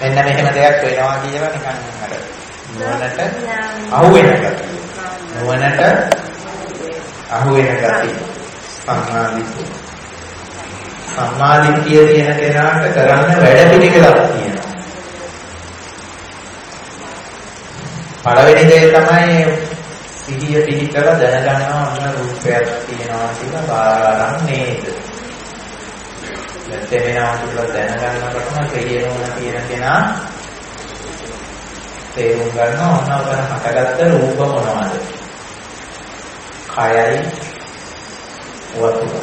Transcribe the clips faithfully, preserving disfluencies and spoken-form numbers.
මෙන්න මෙහෙම දෙයක් වෙනවා කියලා නිකන් අර නුවණට අහු වෙන ගතිය. නුවණට අහු වෙන ගතිය. සම්මාදිට්ඨිය. සම්මාදිට්ඨිය තියෙන කෙනාට කරන්න වැඩ පිළිවෙලක් තියෙනවා. පළවෙනි දේ තමයි සිහිය පිහිටලා දැනගන්නවා මොන රූපයක් තියෙනවා කියලා බාරන් නේද. දැනෙනවා කියලා දැනගන්නකොටම තේරෙනවා තියෙන කෙනා තේරුම් ගන්නවා ඔන්න ඔතන හටගත්ත රූප මොනවද? කයයි වතුර.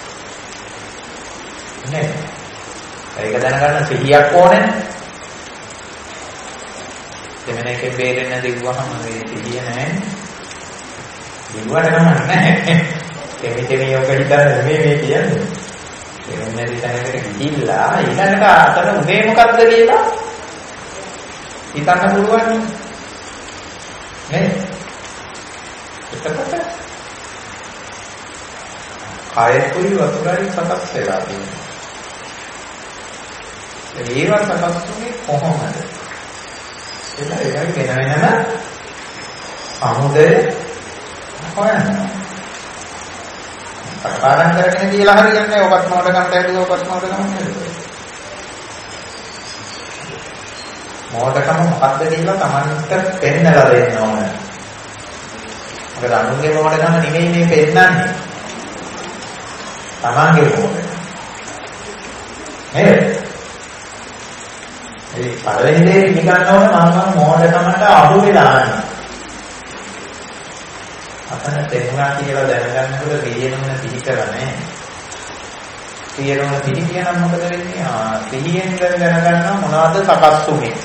නේ. ඒක දැනගන්න සිහියක් ඕනේ. දෙමනේකෙන් බේරෙන්න දිව්වහම මේ සිහිය නැහැ. දිව්වට නම් නැහැ. කෙමි කෙමි යෝග හිතන්නේ නෙමෙයි මේ කියන්නේ. එන්නේ දිතනකට ගිහිල්ලා ඊළඟට අතන උදේ මොකද්ද කියලා හිතන්න පුළුවන් නේ. එතකොට කායකුයි වතුරයි සකස් වෙලා තියෙනවා. ඒවා සකස් වුනේ කොහොමද? එතන ඒකයි වෙන වෙනම සමුදය හොයනවා. පාඩම් කරගෙන කියලා හරියන්නේ ඔබත් මොඩ ගන්නට ඇදුව ඔබත් මොඩ ගන්නට. මොඩකම මොකද්ද කියලා Tamanට පෙන්නලා දෙන්න ඕන. මොකද අනුන්ගේ මොඩකම නෙමෙයි මේ පෙන්නන්නේ. Tamanගේ මොඩකම. නේද? ඒ පළවෙනි දේ පිළිගන්න ඕන මම මොඩකමට අහු වෙලා නැහැ. අපන තේරුණා කියලා දැනගන්නකොට පිළියෙනුන පිළිකලා නැහැ. පිළියෙනුන පිළිකියනම් මොකද වෙන්නේ? ආ පිළියෙන් දැනගන්නවා මොනවද සකස් වුනේ.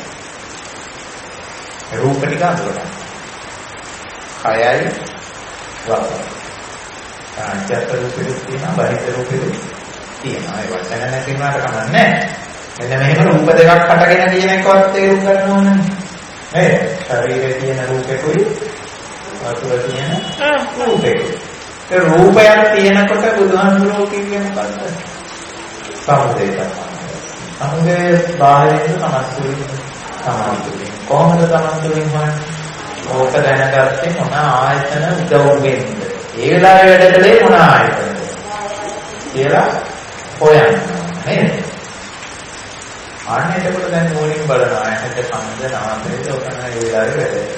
රූප ටික අඳුරගන්න. කයයි වතුර. ආජ්‍යත රූපෙත් තියෙනවා බාහිර රූපෙත් තියෙනවා. ඒ වචන නැති වුණාට කමක් නැහැ. මෙන්න මෙහෙම රූප දෙකක් හටගෙන තියෙන එකවත් තේරුම් ගන්න ඕනේ. නේද? ශරීරයේ තියෙන රූපෙකුයි වතුර තියෙන රූපේ. ඒ රූපයක් තියෙනකොට බුදුහාමුදුරුවෝ කියන්නේ මොකද්ද? සමුදය තමයි. සමුදය බාහිරින් සමස්තුලින් සමාධිය. කොහොමද සමස්තුලින් වන්නේ? ඕක දැනගත්තේ මොන ආයතන උදව්වෙන්ද? ඒ වෙලාවේ වැඩ කළේ මොන ආයතනද? කියලා හොයන්න නේද? අන්න එතකොට දැන් මොනින් බලනවා ඇහැට සම්බන්ධ නාමයේද ඔකන ඒ වෙලාවේ වැඩ.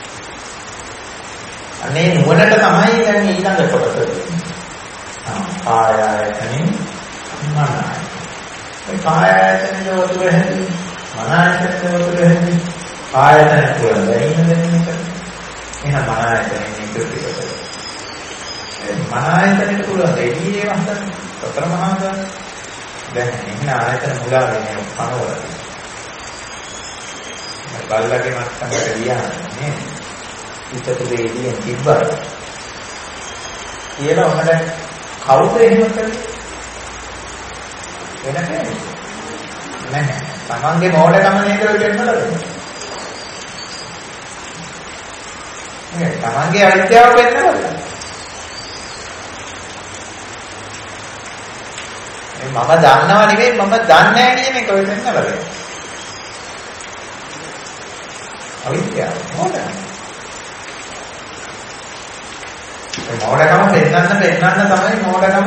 අනේ නුවණට තමයි දැන් ඊළඟ කොටස දෙන්නේ. කාය ආයතනෙ මන ආයතනෙ. ඒ කාය ආයතනෙ වතුර හැදෙන්නේ. මන ආයතනෙ වතුර හැදෙන්නේ. ආයතන තුල දැනෙන දෙන්නේ එක. එහෙනම් මන ආයතනෙ ඉදිරියට. ඒ මන ආයතනෙ තුල දෙවි ඒවා හදන්නේ. සතර මහා දාන. දැන් ඉන්න ආයතන මුලා වෙන්නේ පනවල. බල්ලගේ මත්තමට ගියානේ. ඉතට වේදියෙන් තිබ්බා. කියලා ඔහට කවුද එහෙම කරන්නේ? වෙන කෙනෙක්. නැහැ. තමන්ගේ මොඩකම නේද වෙන්නද? නේ තමන්ගේ අවිද්‍යාව වෙන්නද? මම දන්නව නෙවෙයි මම දන්නේ නැහැ කියන එක වෙන්නද? අවිද්‍යාව මොකද? මොඩකම පෙන්නන්න පෙන්නන්න තමයි මොඩකම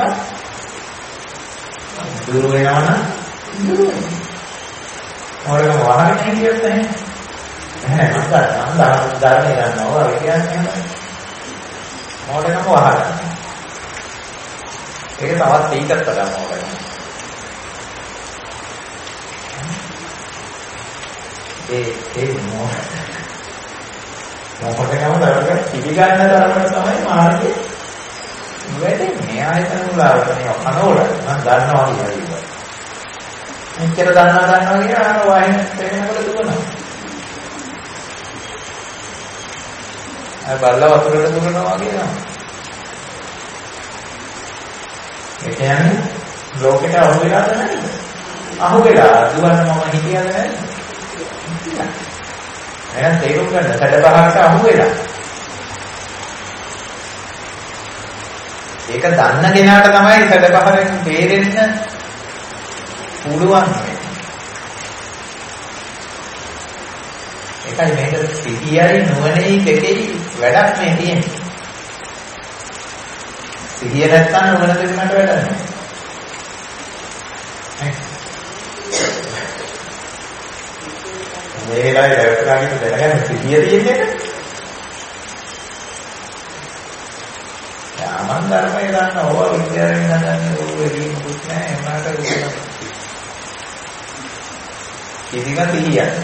දුර වෙනවනම් දුර වෙනවා. මොඩකම වහගෙන හිටියොත් නැහැ. නැහැ මම දන්නවා. මම ධර්මය දන්නවා. ඒ කියන්නේ මොඩකම වහගන්න. ඒක තවත් ඊටත් වඩා මොඩකම. ඒ ඒ මොඩ මොකටදම දරක පිළිගන්න තරමට තමයි මාර්ගයේ වෙන්නේ. ආයතන උලාවට මේ කනෝල මම දන්නවා කියලා. මෙච්චර දන්නවා දන්නවා කියන අර වහින තේරෙනකොට දුවනවා. අර බල්ලා වතුරට දුවනවා වගේ නම. ඒ කියන්නේ ලෝකෙට අහු වෙලාද නැද්ද? අහු වෙලා දුවන්න මම හිතියද නැද්ද? එහෙනම් තේරුම් ගන්න සැඩපහකට අහු වෙලා. ඒක දන්න කෙනාට තමයි සැඩපහරෙන් බේරෙන්න පුළුවන්. ඒකයි මේක සිහියයි නුවණයි දෙකේ වැඩක් මේ තියෙන්නේ. සිහිය නැත්තම් නුවණ දෙන්නට වැඩක් නැහැ. මේ වෙලාවේ දැක්කාගෙන දැනගන්න සිහිය තියෙන්නේ. යාමන් ධර්මය ගන්න ඕවා විද්‍යාවෙන් ගන්න ඕවා එළියෙකුත් නැහැ එන්නට උදේ. කිසිම සිහියක්.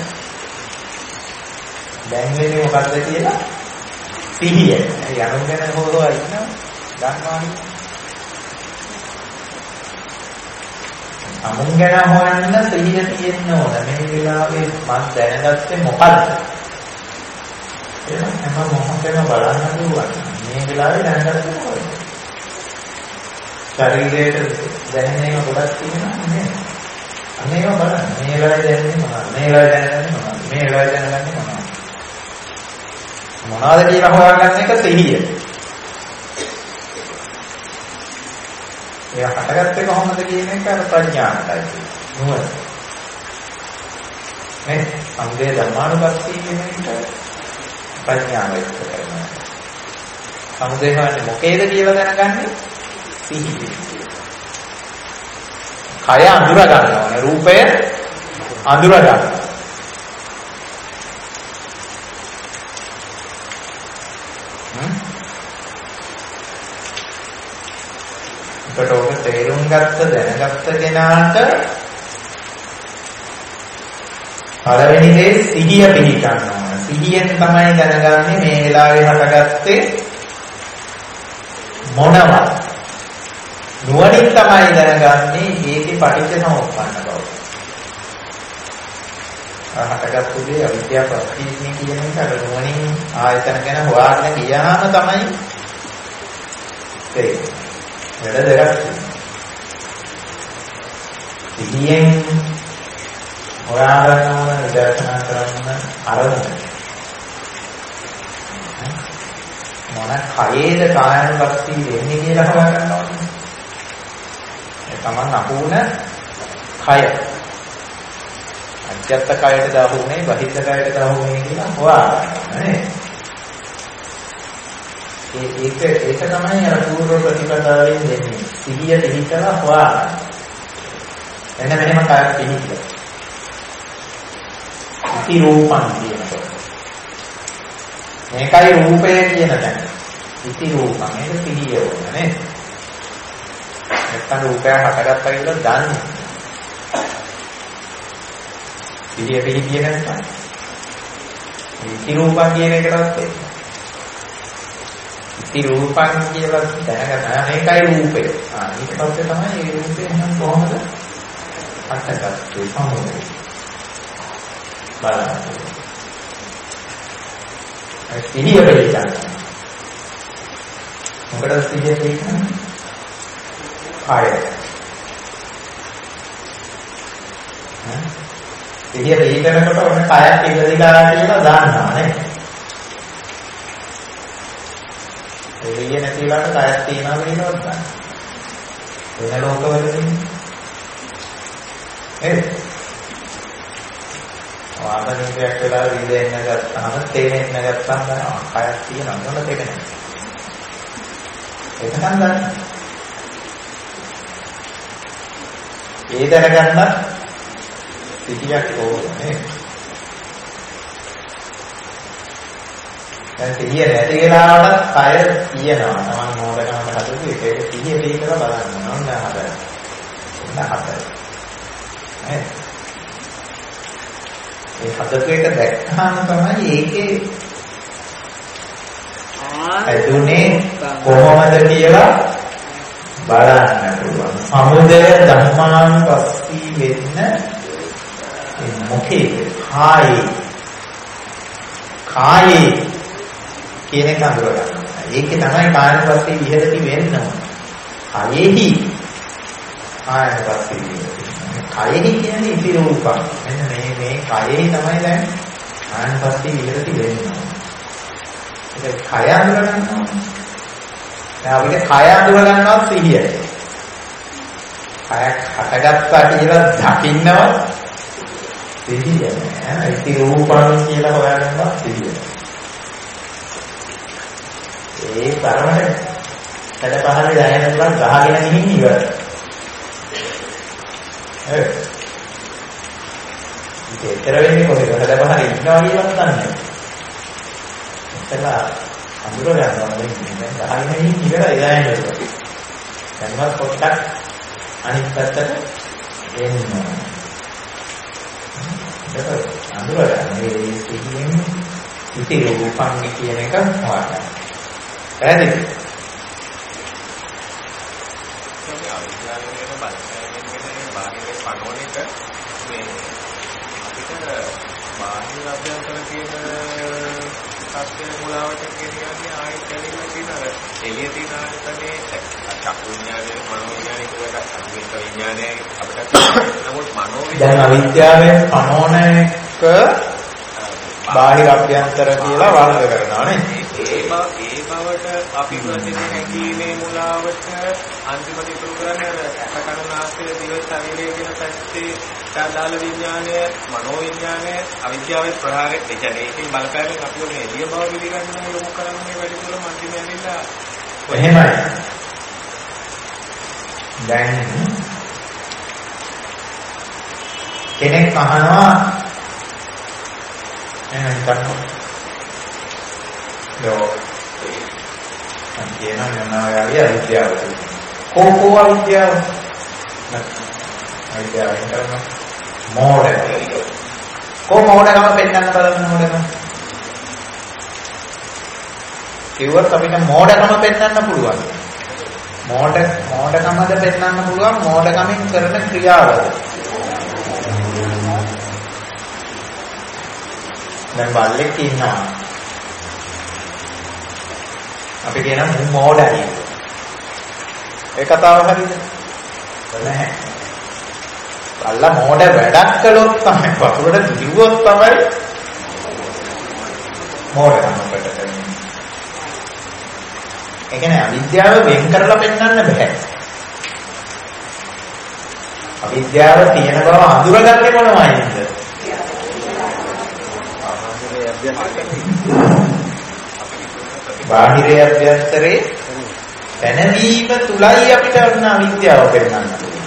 දැන් වෙන්නේ මොකද්ද කියලා? සිහිය. යනුම් ගැන හොරවා ඉන්නවා. දන්නවනේ. අමුන් ගැන හොයන්න සිහිය තියෙන්න ඕන. මේ වෙලාවේ මම දැනගත්තේ මොකද්ද? එහෙනම් හැම මොහොතේම බලන්න පුළුවන්. මේ වෙලාවේ දැනගත්තේ මොකද්ද? ශරීරයේ දැනෙන ගොඩක් තියෙනවා නේද? අනේක බලන්න. මේ වෙලාවේ දැනෙන්නේ මොනවද? මේ වෙලාවේ දැනගන්නේ මොනවද? මේ වෙලාවේ දැනගන්නේ මොනවද? මොනවද කියලා හොයාගන්න එක සිහිය. එයා හටගත්තේ කොහොමද කියන එක අර ප්‍රඥාවටයි. නුවණ. මේ සම්දේ ධර්මානුපස්සී කියන එක ප්‍රඥාව එක්ක කරනවා. සම්දේ හොයන්නේ මොකේද කියලා දැනගන්නේ සිහිය. කය අඳුර ගන්නවා. රූපය අඳුර ගන්නවා. ඒකට ඔබ තේරුම් ගත්ත දැනගත්ත කෙනාට පළවෙනි දේ සිහිය පිළිගන්න ඕන. සිහියෙන් තමයි දැනගන්නේ මේ වෙලාවේ හටගත්තේ මොනවද? නුවණින් තමයි දැනගන්නේ ඒකේ පටිච්ච සමුප්පන්න බව. හටගත්තු දේ අවිද්‍යාව ප්‍රතිඥා කියන එක අර නුවණින් ආයතන ගැන හොයාගෙන ගියාම තමයි තේරෙන්නේ. වැඩ දෙකක් සිහියෙන් හොයාගන්න ඕන නිදර්ශනා කරන්න අරමුණ. මොන කයේද කායනුපස්සී වෙන්නේ කියලා හොයාගන්න ඕනේ. ඒ තමන් අහුන කය. අජත්ත කයට දාහුනේ බහිද්ද කයට දාහුනේ කියලා හොයාගන්න නේ. ඒ ඒක ඒක තමයි අර පූර්ව ප්‍රතිපදාවෙන් දෙන්නේ. සිහිය දෙහිතලා හොයාගන්න. එන්න මෙහෙම කාර්ය පිළිහිලා. ඉති රූපං කියනකොට. මේකයි රූපය කියන තැන. ඉති රූපං ඒක සිහිය ඕන නේ. නැත්තම් රූපය හටගත්තා කියලා දන්නේ. සිහිය පිළිහිය නැත්නම්. ඉති රූපං කියන එකටත් ඒක. ඉති රූපං කියලා දැනගන්න මේකයි රූපය. ආ ඊට පස්සේ තමයි මේ රූපය නම් කොහොමද අටගත්තේ සමුදේ. බලන්න. ඒ සිහිය පිළිගන්න. මොකද සිහිය පිළිගන්න? කාය. හා සිහිය පිළිගන්නකොට ඔන්න කායත් ඉඳලා කියලා දාන්නවා නේ. එළිය නැතිලාට කයක් තියනවා වෙනවද ගන්න. වෙන ලෝකවලදී ඒ වාදනයක් වෙලා විදෙන්න ගත්තාම තේරෙන්න ගත්තාම කයක් තියෙනවා නේද තේරෙන්නේ. ඒක තමයි. ඒ දැනගන්න සිටියක් ඕනේ. දැන් සිහිය නැති වෙලාවට කය තියෙනවා. තමන් මොඩකමකට හදපු එක. ඒක සිහිය පිළිකලා බලන්න ඕන නේද? හතර. නේද? ඒ හදපු එක දැක්කහම තමයි ඒකේ ඇතුනේ කොහොමද කියලා බලන්න පුළුවන්. සමුදය ධම්මානුපස්සී වෙන්න මොකේද? කායේ. කායේ කියන එක අඳුර ගන්න. ඒකේ තමයි කායනුපස්සී විහෙරති වෙන්න ඕන. කයෙහි කායනුපස්සී විහෙරති. කයෙහි කියන්නේ ඉති රූපං. මෙන්න මේ මේ කයෙහි තමයි දැන් කායනුපස්සී විහෙරති වෙන්න ඕන. ඒක කය අඳුර ගන්න ඕන. දැන් අපිට කය අඳුර ගන්නවා සිහියයි. කයක් හටගත්තා කියලා දකින්නවත් සිහිය නෑ. ඉති රූපං කියලා හොයාගන්නවා සිහිය. ඒ තරමට කඩපහරේ දැනෙන තුරක් ගහගෙන ගිහින් ඉවරයි. හරි. ඒතර වෙන්නේ කොහෙද? කඩපහරේ ඉන්නවා කියලාත් දන්නේ නැහැ. එතලා අඳුර ගන්නවා නෙමෙයි. දැන් ගහගෙන ගිහින් ඉවරයි දැනෙන තුරක්. දැන්වත් පොඩ්ඩක් අනිත් පැත්තට එන්න. ඒක අඳුර ගන්න. මේ සිහියෙන් ඉති රූපං කියන එක හොයන්න. පැහැදිලි? අභ්‍යන්තර කියන සත්‍ය මුලාවට කියන්නේ ආයෙත් දැනෙන්න තියෙන අර එළිය තියෙන ආයතනේ චක්කු විඥානයේ මනෝ විඥානයේ කියලා සංකේත විඥානයේ අපිට නමුත් මනෝ දැන් අවිද්‍යාවෙන් පනෝන එක බාහිර අභ්‍යන්තර කියලා වර්ග කරනවා නේ. ඒ බව ඒ බවට අපි වදින හැකීමේ මුලාවට අන්තිමට ඉතුරු කරන්නේ අර අකකන නාස්තික දිව ශරීරයේ කියන පැත්තේ සාදාල විඥානය මනෝ විඥානය අවිද්‍යාවේ ප්‍රහාරය එචනේ ඒකෙන් බලපෑමෙන් අපි මේ එළිය බව පිළිගන්න යොමු කරන්නේ වැඩිපුර මන්තිම ඇවිල්ලා එහෙමයි. දැන් කෙනෙක් අහනවා එහෙනම් හිතන්න ලෝ අන්තිම යනාවගේ අවිද්‍යාව කෝ කෝ අවිද්‍යාව අවිද්‍යාව කරන මෝඩය කෝ මෝඩකම පෙන්නන්න බලන්න මෝඩකම කිව්වත් අපිට මෝඩකම පෙන්නන්න පුළුවන් මෝඩ මෝඩකමද පෙන්නන්න පුළුවන් මෝඩකමින් කරන ක්‍රියාවද දැන් බල්ලෙක් ඉන්නවා අපි කියනවා මු මෝඩයි ඒ කතාව හරියද නැහැ බල්ලා මෝඩ වැඩක් කළොත් තමයි වතුරට දිවුවොත් තමයි මෝඩකම පිටට ඒ කියන්නේ අවිද්‍යාව වෙන් කරලා පෙන්වන්න බෑ. අවිද්‍යාව තියෙන බව අඳුරගන්නේ මොනවයින්ද? බාහිර අභ්‍යන්තරේ දැනවීම තුලයි අපිට අන්න අවිද්‍යාව පෙන්වන්න පුළුවන්.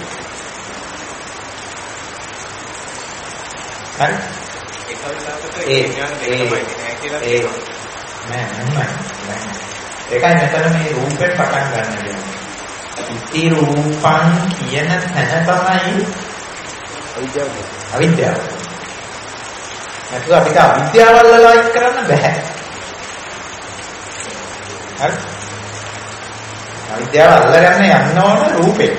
හරි? ඒ ඒ නෑ නෑ ඒකයි මෙතන මේ රූපෙන් පටන් ගන්න කියන්නේ. ඉති රූපං කියන තැන තමයි අවිද්‍යාව. අවිද්‍යාව. නැත්නම් අපිට අවිද්‍යාව වලලා ඉක් කරන්න බෑ. හරි? අවිද්‍යාව අල්ලගන්න යන්න ඕන රූපේ.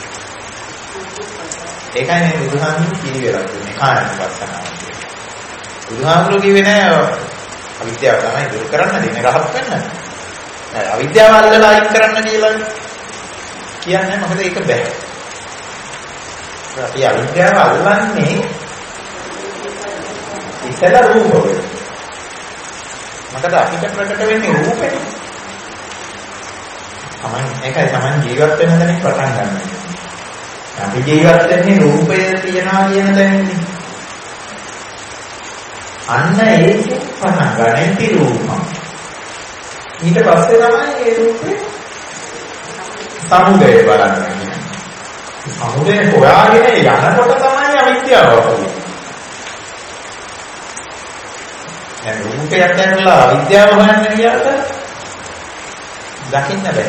ඒකයි මේ බුදුහාමුදුරු කිව්වෙලා තියෙන්නේ කායනුපස්සනාව කියන්නේ. බුදුහාමුදුරු කිව්වේ නෑ අවිද්‍යාව තමයි දුරු කරන්න දෙන රහත් වෙන්න. අවිද්‍යාව අල්ලලා අයින් කරන්න කියලා කියන්නේ මොකද ඒක බෑ. අපි අවිද්‍යාව අල්ලන්නේ ඉතල රූප වල. මොකද අපිට ප්‍රකට වෙන්නේ රූපේ. තමන් ඒකයි තමන් ජීවත් වෙන තැනින් පටන් ගන්න. අපි ජීවත් වෙන්නේ රූපය තියනවා කියන තැනින්. අන්න ඒකෙන් පටන් ගන්න ඉති රූපම්. ඊට පස්සේ තමයි ඒ රූපේ සමුදය බලන්නේ. සමුදය හොයාගෙන යනකොට තමයි අවිද්‍යාව වතුනේ. දැන් රූපයක් දැකලා අවිද්‍යාව හොයන්න ගියාට දකින්න බෑ.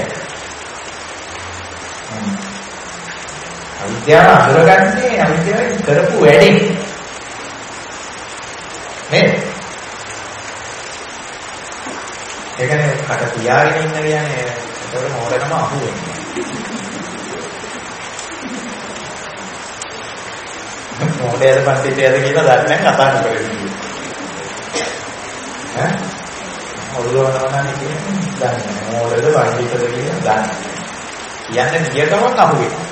අවිද්‍යාව අඳුරගන්නේ අවිද්‍යාවෙන් කරපු වැඩේ. නේද? ඒ කියන්නේ කට තියාගෙන ඉන්න කියන්නේ ඒතකොට මොඩකම අහු වෙන්නේ. මොඩේද පන්තිතේද කියලා දන්නේ නැහැ කතා කරන්නේ. ඈ? ඔළුවනවා නම් කියන්නේ දන්නේ නැහැ. මොඩේද පන්තිතේද කියලා දන්නේ නැහැ. කියන්නේ ගිය ගමන් අහු වෙනවා.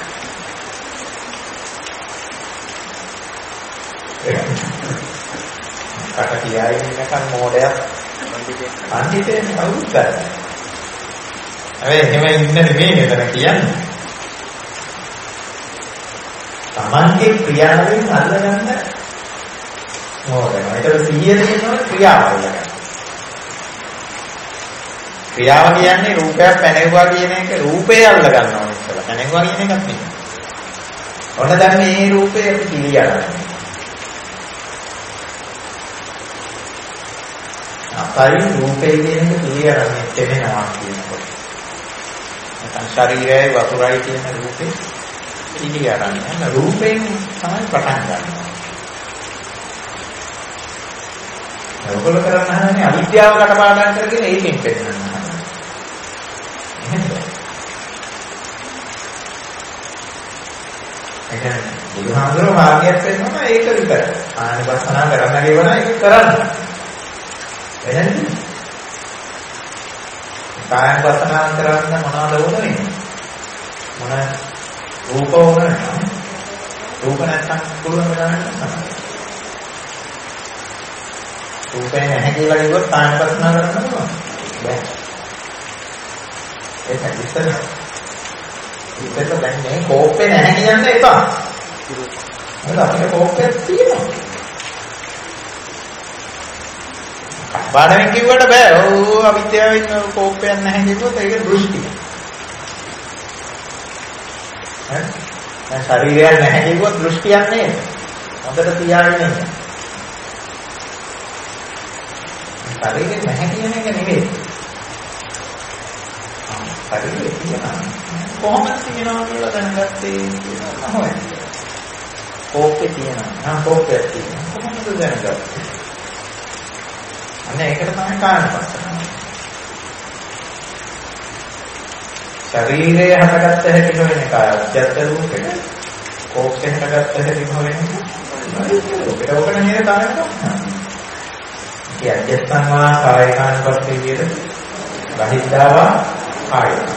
කට තියාගෙන ඉන්නකන් මොඩයක් පන්තිතේ කවුරුත් කරන්නේ. හැබැයි එහෙම ඉන්න නෙමෙයි මෙතන කියන්නේ. Tamange ක්‍රියාවෙන් අල්ලගන්න මොකද ඒක සිහිය තියෙනවා ක්‍රියාවල් ගන්න. ක්‍රියාව කියන්නේ රූපයක් පැනෙවුවා කියන එක රූපේ අල්ල ගන්නවා ඉස්සලා. පැනෙවුවා කියන එකක් නෙමෙයි. ඔන්න දැන් මේ රූපේ අපි පිළිගන්නවා. අපයි රූපේ කියන එක පිළිගන්නේ තේමෙනවා කියනකොට. නැත්නම් ශරීරයයි වතුරයි කියන රූපේ පිළිගන්නේ. රූපයෙන් තමයි පටන් ගන්නවා. ඔයගොල්ලෝ කරන්නේ අවිද්‍යාව කටපාඩම් කරගෙන ඒකෙන් පෙන්නනවා. එහෙනම් බුදුහාමුදුරුවෝ මාර්ගයක් වෙනවා ඒක විතරයි. ආනිපස්සනා කරන්න කියවන ඒක කරන්න. එහෙනම් කායපස්සනා කරන්න මොනවද ඕනේ? මොන රූප ඕනේ? රූප නැත්තම් පුළුවන් වෙලාවට රූපේ නැහැ කියලා කිව්වොත් කායපස්සනා කරන්න පුළුවන්. බෑ. ඒක ඉස්සර ඉතින් දැන් මේ කෝප්පේ නැහැ කියන්න එපා. මොකද අපිට කෝප්පයක් තියෙනවා. කප්පාඩෙන් කිව්වට බෑ. ඔව් අවිද්‍යාවෙන් කෝප්පයක් නැහැ කිව්වොත් ඒක දෘෂ්ටිය. හරි? දැන් ශරීරයක් නැහැ කිව්වොත් දෘෂ්ටියක් නේද? හොඳට තියාගෙන ඉන්න. ශරීරෙ නැහැ කියන එක නෙමෙයි. ශරීරෙ තියෙනවා. කොහොමද තියෙනවා කියලා දැනගත්තේ කියලා තමයි. කෝපේ තියෙනවා. නම් කෝපයක් තියෙනවා. කොහොමද දැනගත්තේ? අන්න ඒකට තමයි කායපස්සනාව. ශරීරයේ හටගත්ත හැටි නොවන කාය අධ්‍යත්ත රූපෙට කෝපේ හටගත්ත හැටි නොවන රූපෙට ඔකට නේද කායපස්සනාව. ඒ අධ්‍යත්තං වා කායකානුපස්සී විහෙරති බහිද්ධාවා කායකානුපස්සී.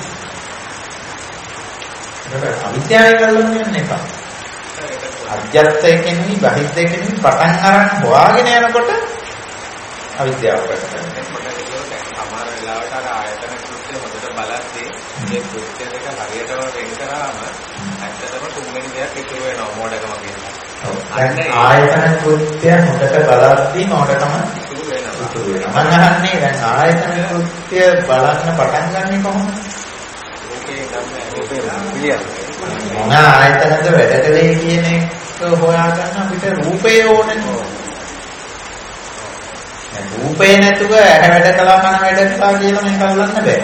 ඒක අවිද්‍යාවයි කරන්න යන්නේ එපා. අධ්‍යත්තය කියන්නේ බහිද්ධය කියන්නේ පටන් අරන් හොයාගෙන යනකොට අවිද්‍යාව ප්‍රකට වෙනවා. අමාරු වෙලාවට අර ආයතන කෘත්‍ය හොදට බලද්දී මේ කෘත්‍ය දෙක හරියටම වෙන් කරාම ඇත්තටම තුන්වෙනි දෙයක් ඉතුරු වෙනවා මොඩකම කියනවා. දැන් ආයතන කෘත්‍ය හොදට බලද්දී මොඩකම ඉතුරු වෙනවා. ඉතුරු වෙනවා. මම අහන්නේ දැන් ආයතන කෘත්‍ය බලන්න පටන් ගන්නේ කොහොමද? ඕකේ ගන්න ඕකේ පිළියම්. මොන ආයතනද වැඩ කලේ කියන එක හොයාගන්න අපිට රූපය ඕනේ. රූපේ නැතුව ඇහැ වැඩ කළා කන වැඩ කළා කියලා මේක අල්ලන්න බෑ.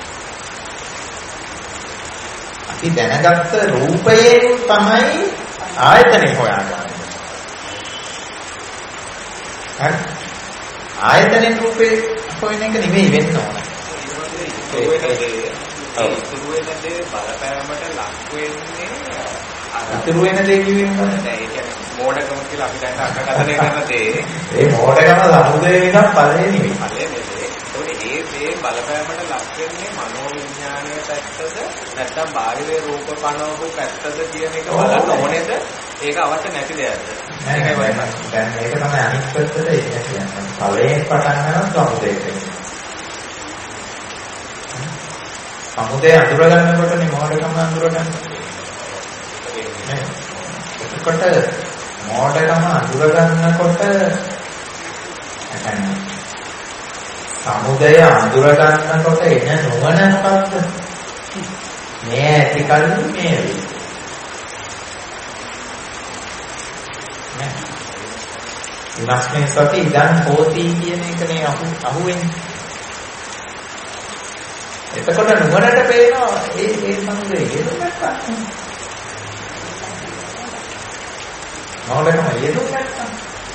අපි දැනගත්ත රූපයෙන් තමයි ආයතනේ හොයාගන්නේ. හරි? ආයතනෙන් රූපේ හොයන එක නෙමෙයි වෙන්න ඕන. ඉතුරු වෙන දේ බලපෑමට ලක් වෙන්නේ ඉතුරු වෙන දේ කිව්වෙන්නේ මොකද? ඒ කියන්නේ මෝඩකම කියලා අපි දැන් අර්ථකථනය කරන දේ. ඒ මෝඩකම සමුදේ වෙනක් ඵලෙ නෙමෙයි. ඵලෙ නෙමෙයි. ඒකේ ඒ දේ බලපෑමට ලක් වෙන්නේ මනෝ විඥානයේ පැත්තද නැත්නම් බාහිර රූප පනවපු පැත්තද කියන එක බලන්න ඕනේද? ඒක අවශ්‍ය නැති දෙයක්ද? ඒකයි වයින්. දැන් මේක තමයි අනිත් පැත්තට ඒක කියන්නේ. ඵලයෙන් පටන් ගන්න සමුදේට. සමුදේ අඳුර ගන්නකොටනේ මෝඩකම අඳුරගන්නේ. එතකොට මෝඩකම අඳුර ගන්නකොට يعني සමුදය අඳුර ගන්නකොට එන නොවන මොකක්ද? මේ ඇති කල්ලි මේ වෙයි. විනාශනේ සති ඉදන් හෝති කියන එකනේ අහු අහුවෙන්නේ. එතකොට නුවණට පේනවා ඒ ඒ සමුදය හේතුවක් නැත්නම් මෝඩකම හේතුවක් නැත්නම්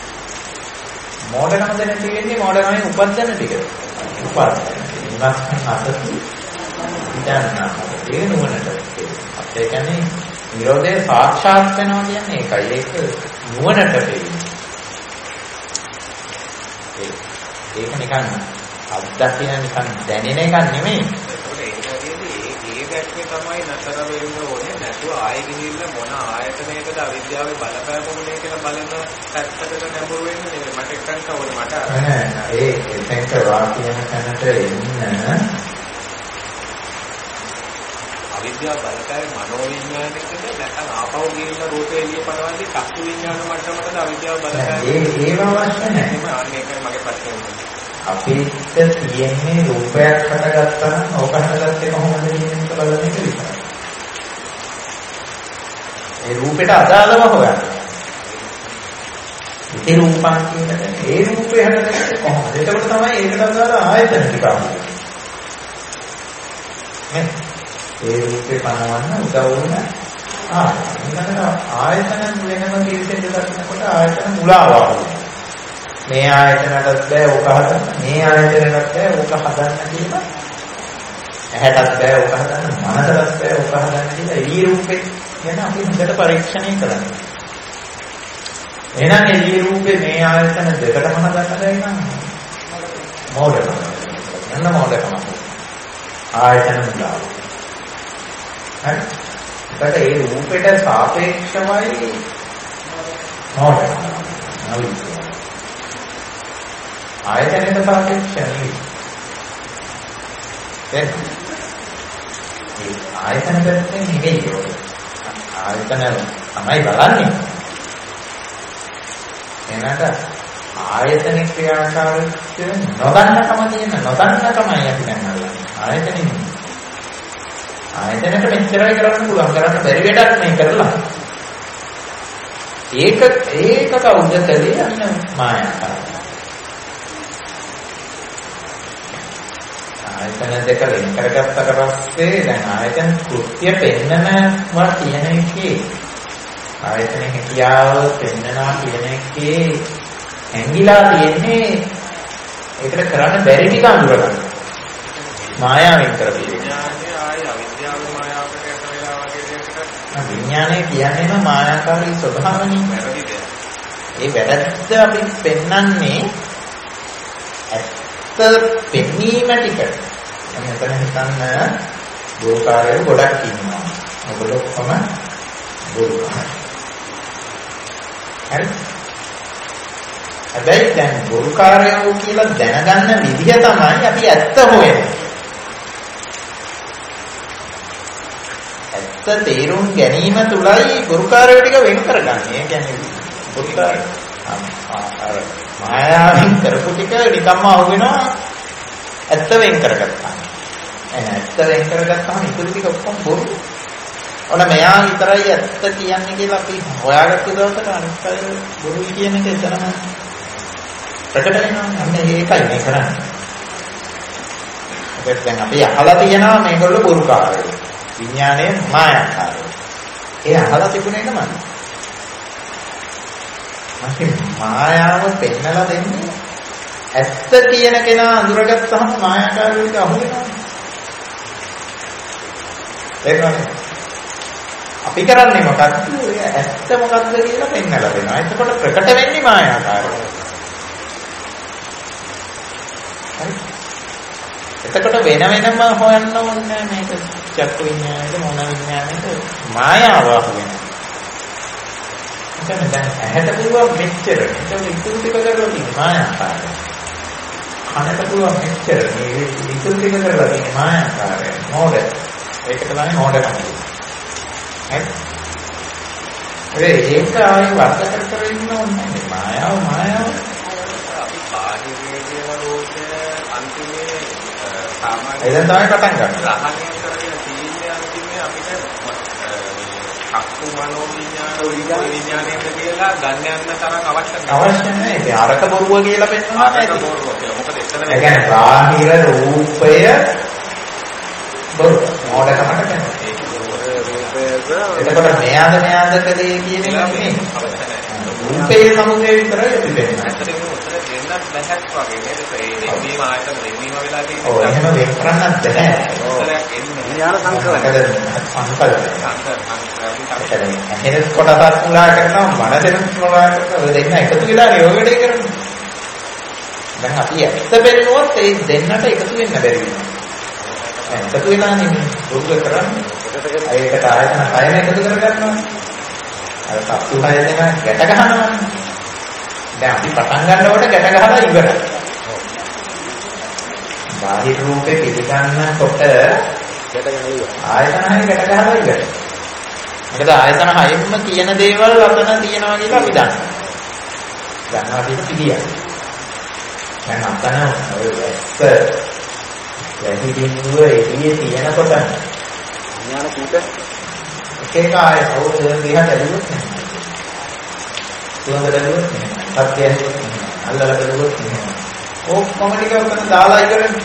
මෝඩකම දැන තියෙන්නේ මෝඩකමෙන් උපදින ටික. උපදින. විනාශන අසති ඉදන්නා. ඒ නුවණට. අපේ කියන්නේ නිරෝධය සාක්ෂාත් වෙනවා කියන්නේ ඒකයි. ඒක නුවණට පේන්නේ. ඒක නිකන් අත්දකින්න නිකන් දැනෙන එකක් නෙමෙයි. ඒකේ තමයි නතර වෙන්න ඕනේ. නැතුව ආයෙ ගිහිල්ලා මොන ආයතනයකද අවිද්‍යාවේ බලපෑමුනේ කියලා බලන පැත්තකට නැඹුරු වෙන්න නෙමෙයි. මට එකක් ඕනේ මට. නෑ ඒ එතෙන්ට වා කියන තැනට එන්න අවිද්‍යාව බලකාරය මනෝවිඤ්ඤාණයකද නැත්නම් ආපහු ගිහිල්ලා රූපේ එළිය පනවන්නේ චක්කු විඤ්ඤාණ මට්ටමටද අවිද්‍යාව බලකාරය? ඒ ඒව අවශ්‍ය නැහැ. එහෙම අන්න ඒකයි මගේ ප්‍රශ්නේ. අපිට තියෙන්නේ රූපයක් හටගත්තා නම් ඕක හටගත්තේ කොහොමද කියන එක බලන එක විතරයි. ඒ රූපෙට අදාළව හොයන්න. ඒ රූපං කියන්නේ ඒ රූපේ හටගත්තේ කොහොමද? එතකොට තමයි ඒකට අදාළ ආයතන ටික ආවේ. ඒ රූපේ පනවන්න උදව් වුණ ආයතන. ආයතන වෙනම කිරිතෙන් දක්නකොට ආයතන මුලාවක්. මේ ආයතනටත් බෑ ඕක හදන්න. මේ ආයතනටත් බෑ ඕක හදන්න කියලා. ඇහැටත් බෑ ඕක හදන්න. මනසටත් බෑ ඕක හදන්න කියලා ඒ රූපේ ගැන අපි හොඳට පරීක්ෂණය කරන්න. එහෙනම් ඒ රූපේ මේ ආයතන දෙකටම හදන්න බැරි නම් මොඩකම. නන්න මොඩකම. ආයතන මුලාව. හරි. ඒකට ඒ රූපෙට සාපේක්ෂවයි මොඩකම. නවි ආයතනයට සාපේක්ෂයි. දැන් මේ ආයතන පැත්තෙන් නෙවෙයි ඒක. ආයතන තමයි බලන්නේ. එනකට ආයතන ක්‍රියාකාරීත්වය නොදන්නකම තියෙන නොදන්නකමයි අපි දැන් අල්ලන්නේ. ආයතනෙ ආයතනයට මෙච්චරයි කරන්න පුළුවන්. කරන්න බැරි වැඩක් මේ කරලා. ඒක ඒක කවුද කළේ? අන්න මායාකාරය. ආයතන දෙක වෙන කරගත්තට පස්සේ දැන් ආයතන කෘත්‍ය පෙන්නනවා කියන එකේ ආයතන හැකියාව පෙන්නනවා කියන එකේ ඇඟිලා තියෙන්නේ ඒකට කරන්න බැරි ටික අඳුරගන්න. මායාවෙන් කරපු විඥානයේ ආය අවිද්‍යාව මායාවකට යට වෙලා වගේ දෙයකට විඥානය කියන්නේම මායාකාරී ස්වභාවනේ වැරදි දෙයක්. ඒ වැරද්ද අපි පෙන්නන්නේ පෙන්නීම ටික. මෙතන හිතන්න බොරුකාරයෝ ගොඩක් ඉන්නවා. ඔයගොල්ලෝ ඔක්කොම බොරුකාරයෝ. හරි. හැබැයි දැන් බොරුකාරයෝ කියලා දැනගන්න විදිය තමයි අපි ඇත්ත හොයන්නේ. ඇත්ත තේරුම් ගැනීම තුලයි බොරුකාරයෝ ටික වෙන් කරගන්නේ. ඒ කියන්නේ බොරුකාරයෝ අර මායාවෙන් කරපු ටික නිකම්ම අහු වෙනවා ඇත්ත වෙන් කරගත්තා. එහෙනම් ඇත්ත වෙන් කරගත්තාම ඉතුරු ටික ඔක්කොම බොරු. ඔන්න මෙයා විතරයි ඇත්ත කියන්නේ කියලා අපි හොයාගත්ත දවසට අනිත් අය බොරුයි කියන එක එතනම ප්‍රකට වෙනවා. අන්න ඒකයි මේ කරන්නේ. ඒකත් දැන් අපි අහලා තියෙනවා මේගොල්ලෝ බොරුකාරයෝ. විඥානයේ මායාකාරයෝ. ඒ අහලා තිබුණේ නේද? මම මායාව පෙන්නලා දෙන්නේ ඇත්ත කියන කෙනා අඳුරගත්තාම මායාකාරීට අහු වෙනවා. ඒකනේ. අපි කරන්නේ මොකක්ද? ඇත්ත මොකක්ද කියලා පෙන්නලා දෙනවා. එතකොට ප්‍රකට වෙන්නේ මායාකාරය. හරි. එතකොට වෙන වෙනම හොයන්න ඕනේ මේක චක්කු විඤ්ඤාණයට මොන විඤ්ඤාණයට මායාව අහු වෙනවා. දැන් ඇහැට පුළුවන් මෙච්චර ඒක ඉතුරු ටික කරලා තියෙන මායාකාරය. කනට පුළුවන් මෙච්චර මේ ඉතුරු ටික කරලා තියෙන මායාකාරය. මොඩ. ඒක තමයි මොඩකම. හරි. ඒ ඒක ආයි වර්ධ කර කර ඉන්න ඕනේ. මායාව මායාව. අපි බාහිරයේ කියන ලෝකයේ අන්තිමේ සාමාන්‍ය එදන් තමයි පටන් ගන්න. රහණය කරගෙන තියෙන්නේ අන්තිමේ අපිට චක්කු මනෝ විඥාන විඥානයක කියලා ගන්න යන්න තරම් අවශ්‍ය නැහැ. අවශ්‍ය නැහැ. ඒ අරක බොරුව කියලා පෙන්නනවා නේද? අරක බොරුව කියලා. මොකද එතන ඒ කියන්නේ බාහිර රූපය බොරුව. මොඩකමට කියනවා. ඒක බොරුව රූපයක. එතකොට මෙයාද මෙයාද කලේ කියන එක නෙමෙයි. රූපේ සමුදේ විතරයි අපි දෙන්නේ. ඇත්තටම උත්තර දෙන්නත් බැහැක් වගේ නේද? ඒ දෙන්නීම ආයතන දෙන්නීම වෙලා තියෙනවා. ඔව් එහෙම වෙන් කරන්නත් බැහැ. උත්තරයක් එන්නේ. ඥාන සංකල්ප. සංකල්ප. එහෙනම් කොටසක් මුලා කරනවා මනසෙන් මුලා කරනවා ඔය දෙන්න එකතු වෙලා යෝගඩේ කරනවා. දැන් අපි ඇත්ත බැලුවොත් ඒ දෙන්නට එකතු වෙන්න බැරි වෙනවා. එකතු වෙලා නෙමෙයි දුර්ග කරන්නේ. ඒකට ආයතන හයම එකතු කරගන්නවා. අර සත්තු හය දෙනා ගැට ගන්නවා. දැන් අපි පටන් ගන්නකොට ගැට ගහලා ඉවරයි. බාහිර රූපේ පිළිගන්නකොට ආයතන හය ගැට ගහලා ඉවරයි. මොකද ආයතන හයෙම තියෙන දේවල් අතන තියෙනවා කියලා අපි දන්නවා. දන්නවා කියන පිළියම්. දැන් අතන ඔය ඇත්ත වැඩි බිඳුව එළියේ තියෙනකොට ඥාන කූට එක එක ආය අවුරුදු දෙකක් ඇදුවොත් නෙමෙයි. තුනකට ඇදුවොත් නෙමෙයි. සත්‍ය ඇදුවොත් නෙමෙයි. අල්ලලා බැලුවොත් නෙමෙයි. ඔක්කොම ටික ඔතන දාලා ඉවරනේ.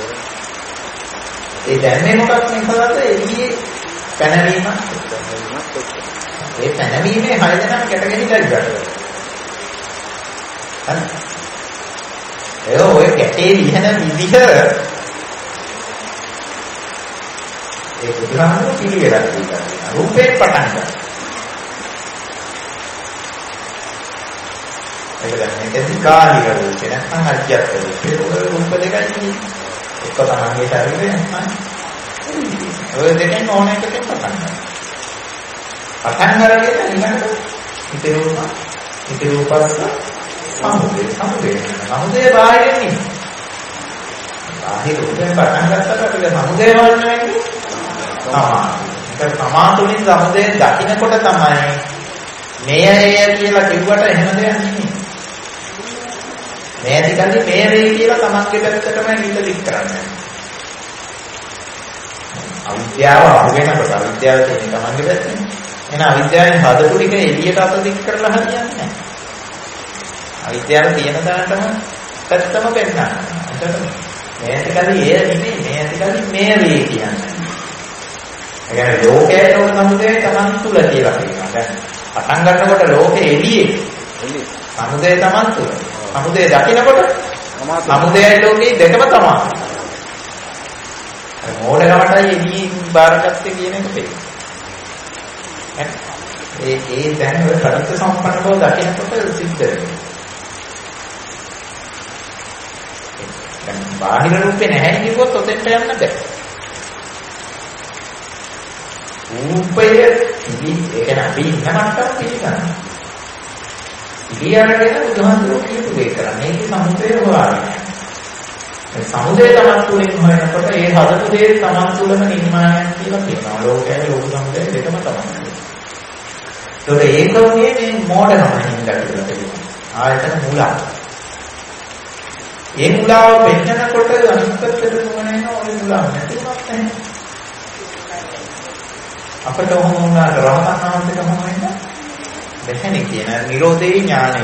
ඒ දැන්නේ මොකක් නිසාද? එළියේ පැනවීමක්. ඒ පැනවීමේ හය දෙනා කැටගෙනිලා ඉවරයි. හරි. ඒ ඔය කැටේ ලියන විදිහ ඒ බුදුහාමුදුරුවෝ පිළිවෙලක් දීලා රූපේ පටන් ගන්න. ඒක දැන් මේකේ කාලික රූපේ නැත්නම් අජ්ජත් රූපේ රූප දෙකයි තියෙන්නේ. එක තමන්ගේ ශරීරය නැත්නම් ඔය දෙකෙන් ඕන එකකින් පටන් ගන්න. පටන් ගන්නගෙන ඊළඟට ඉතිරුණා ඉතිරූපස්ස සමුදේ සමුදේ සමුදේ බාහිරින් ඉන්නේ. බාහිර රූපෙන් පටන් ගත්තට අපිට සමුදේ වන්න වෙන්නේ තමා. ඒක තමා තුලින් සමුදේ දකින්නකොට තමයි මේය කියලා කිව්වට එහෙම දෙයක් නෙමෙයි. මේ ටිකල්ලි මේ වෙයි කියලා තමන්ගේ පැත්තටම හිත දික් කරන්නේ. අවිද්‍යාව අහු වෙනකොට අවිද්‍යාව කියන්නේ තමන්ගේ පැත්තේ. එහෙනම් අවිද්‍යාවෙන් හදපු ටික එළියට අත දික් කරලා හරියන්නේ නැහැ. අවිද්‍යාව තියෙන දාටම පැත්තම පෙන්නනවා. එතකොට මේ ටිකල්ලි ඒ නෙමෙයි මේ ටිකල්ලි මේ වෙයි කියන්නේ. ඒ කියන්නේ ලෝකයේ තෝරන සමුදේ තමන් තුල කියලා කියනවා. දැන් පටන් ගන්නකොට ලෝකෙ එළියේ එළියේ සමුදේ තමන් තුල. සමුදේ දකින්නකොට සමුදේයි ලෝකෙයි දෙකම තමයි. අර මෝඩකමටයි එළියෙන් බාරගත්තේ කියන එක පෙන්නන. ඒ ඒ දැන් ඔය ප්‍රත්‍ය සම්පන්න බව දකින්නකොට සිද්ධ වෙනවා. දැන් බාහිර රූපේ නැහැ කිව්වොත් ඔතෙන්ට යන්න බෑ. රූපය ඉදි ඒක නැති ඉන්න මට්ටම පිළිගන්න. ඉතියාරගෙන බුදුහාමුදුරුවෝ කියපු දේ කරන්නේ ඒක සමුදය හොයාගන්න. ඒ සමුදය තමයි තුලින් හොයනකොට ඒ හදපු දේ තමන් තුළම නිර්මාණයක් කියලා කියනවා. ලෝකයේ ලෝක සමුදය දෙකම තමයි. ඒකට ඒකෝනේ මේ මෝඩකම හින්දා කියලා කියනවා. ආයතන මූලා. ඒ මූලාව පෙන්නකොට අනිත් පැත්තට මොනේන ඔය මූලාව නැතිවක් නැහැ. අපට ඔහොම වුණාට රහතන් වහන්සේට මොන වෙන්නේ? දෙන්නේ කියන නිරෝධේ ඥානය.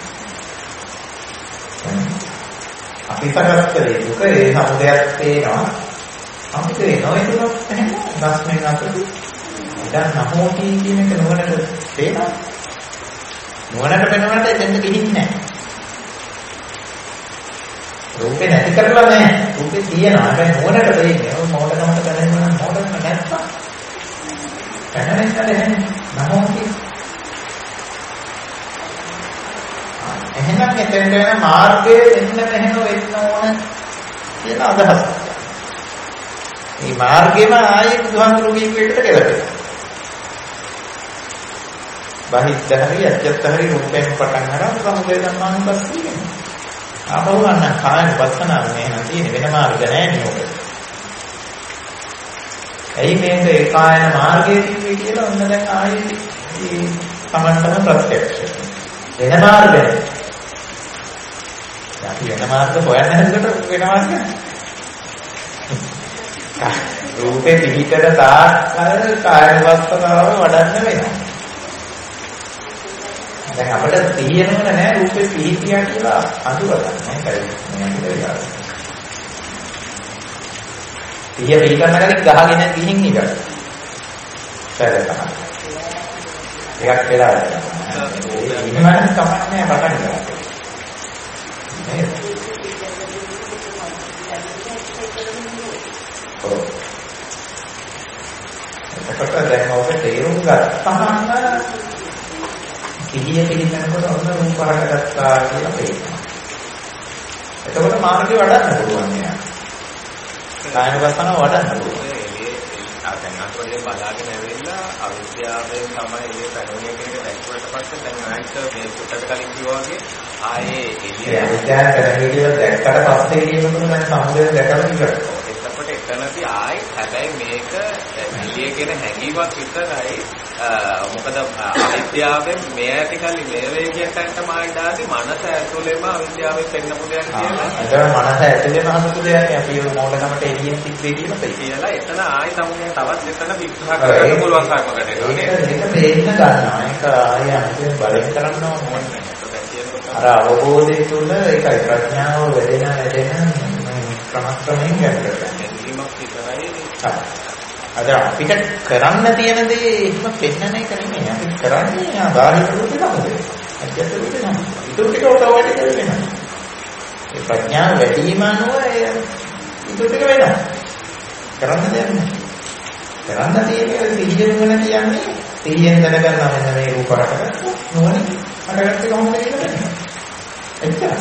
අපි කරත්තේ දුක ඒ සමුදයක් තේනවා. සමුදේ නොයෙකුත් නැහැ. දස්මෙන් අතට දැන් නහෝටි කියන එක නුවණට තේනවා. නුවණට පෙනුනට එතෙන්ද ගිහින්නේ නැහැ. රූපේ නැති කරලා නැහැ. රූපේ තියෙනවා. හැබැයි නුවණට දෙන්නේ. ඔය මොඩකමට දැනෙන්න නම් මොඩකම නැත්තම් පැනවෙන්න දෙන්නේ නහෝටි. එහෙනම් එතෙන්ට වෙන මාර්ගයේ එන්න මෙහෙම වෙන්න ඕන කියලා අදහස්. මේ මාර්ගෙම ආයේ බුදුහාමුදුරුවෝ කියපු එකට ගැලපෙනවා. බහිද්ද හරි අජත්ත හරි රූපයෙන් පටන් ගන්න සමුදය ධර්මානුපස්සී වෙනවා. ආපහු ගන්න කායන වත්තනාව මෙහෙම තියෙන වෙන මාර්ග නැහැ නේද? ඇයි මේක ඒකායන මාර්ගයේ තියෙන්නේ කියලා ඔන්න දැන් ආයේ මේ සමන්තම ප්‍රත්‍යක්ෂ වෙන මාර්ගය. අපි වෙන මාර්ග හොයන්න හදනකොට වෙන මාර්ග රූපේ පිහිටට තාක්කල් කායන වත්තනාව වඩන්න වෙනවා. දැන් අපිට තේරෙන්නේ නැහැ රූපේ පිහිටියා කියලා අඳුරගන්න. ඒකයි මම හිතුවේ. පිහිය පිළිගන්න කලින් ගහගෙන ගිහින් ඉවරයි. සැරේ තමයි. එකක් වෙලා යනවා. ඉන්නවනම් කමන්නේ පටන් ගන්නවා. නේද? ඔව්. එතකොට දැන් ඔබ තේරුම් ගත්තාම පිළිය පිළිගන්නකොට ඔන්න රූප හරගත්තා කියලා පේනවා. එතකොට මාර්ගේ වඩන්න පුළුවන් නෑ. කායන වස්තන වඩන්න පුළුවන්. දැන් අතවලින් බලාගෙන ඇවිල්ලා අවිද්‍යාවෙන් තමයි මේ පැනෝනිය කියන දැක්වට පස්සේ දැන් ආයෙත් මේ පුටට කලින් කිව්වා වගේ ආයේ එළිය අවිද්‍යාව කරන්නේ කියලා දැක්කට පස්සේ කියනකොට දැන් සමුදය දැකලා ඉවරයි. එතකොට එතනදී ආයෙත් හැබැයි මේ වේ කියන හැඟීමක් විතරයි. මොකද අවිද්‍යාවෙන් මේ ඇති කලි මේ වේ කියන තැනට මායිදාදී මනස ඇතුළේම අවිද්‍යාවෙන් පෙන්නපු දෙයක් කියලා. ඒක මනස ඇතුළේම හසුතු දෙයක්. අපි ඒ මෝඩකමට එළියෙන් තිබ්බේ කියලා තේ. කියලා එතන ආයි තමයි තවත් එතන විග්‍රහ කරන්න පුළුවන් කර්මකට එනවා. ඒක තේින්න ගන්නවා. ඒක ආයි අන්තිම බලෙන් කරන්න ඕනේ. අර අවබෝධය තුළ ඒකයි ප්‍රඥාව වැඩෙන වැඩෙන ක්‍රමක්‍රමයෙන් ගැටෙනවා. ඒකීමක් විතරයි. අද අපිට කරන්න තියෙන දේ එහෙම පෙන්නන එක නෙමෙයි. අපි කරන්නේ ආ බාහිර රූපේ තමයි. අධ්‍යාත්ම රූපේ තමයි. ඒක ටික ඔතවටි කරගෙන. ඒ ප්‍රඥාව වැඩි වීම අනුව ඒ ඒක ටික වෙනවා. කරන්න දෙයක් නෑ. කරන්න තියෙන්නේ සිහියෙන් වෙන කියන්නේ සිහියෙන් දැනගන්නවා මෙන්න මේ රූප රටක නෝනේ අරගත්තේ කොහොමද කියලා. එච්චරයි.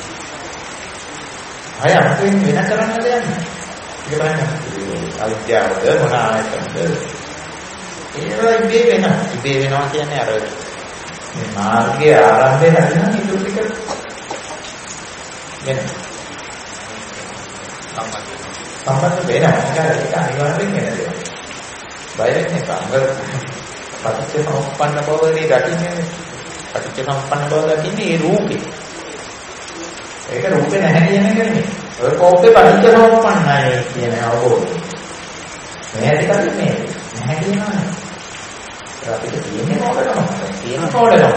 අය අපෙන් වෙන කරන්න දෙයක් නෑ. ඒක බලන්න. අවිද්‍යාවද මොන ආයතනද? ඒවා ඉබේ වෙනවා. ඉබේ වෙනවා කියන්නේ අර මේ මාර්ගයේ ආරම්භය හරිනම් ඊට ටික වෙනවා. සම්බන්ධ වෙනවා. ඒක අනිවාර්යෙන් වෙන දෙයක්. බය වෙන්න එපා. අර පටිච්ච සමුප්පන්න බවදී දකින්නේ පටිච්ච සමුප්පන්න බව දකින්නේ ඒ රූපේ. ඒක රූපේ නැහැ කියන එක නෙමෙයි. ඔය කෝපේ පටිච්ච සමුප්පන්නයි කියන අවබෝධය. මේ ඇති කරන්නේ නැහැ කියනවා නේ. අපිට තියෙන්නේ මොකටද? තියෙන මොකටද?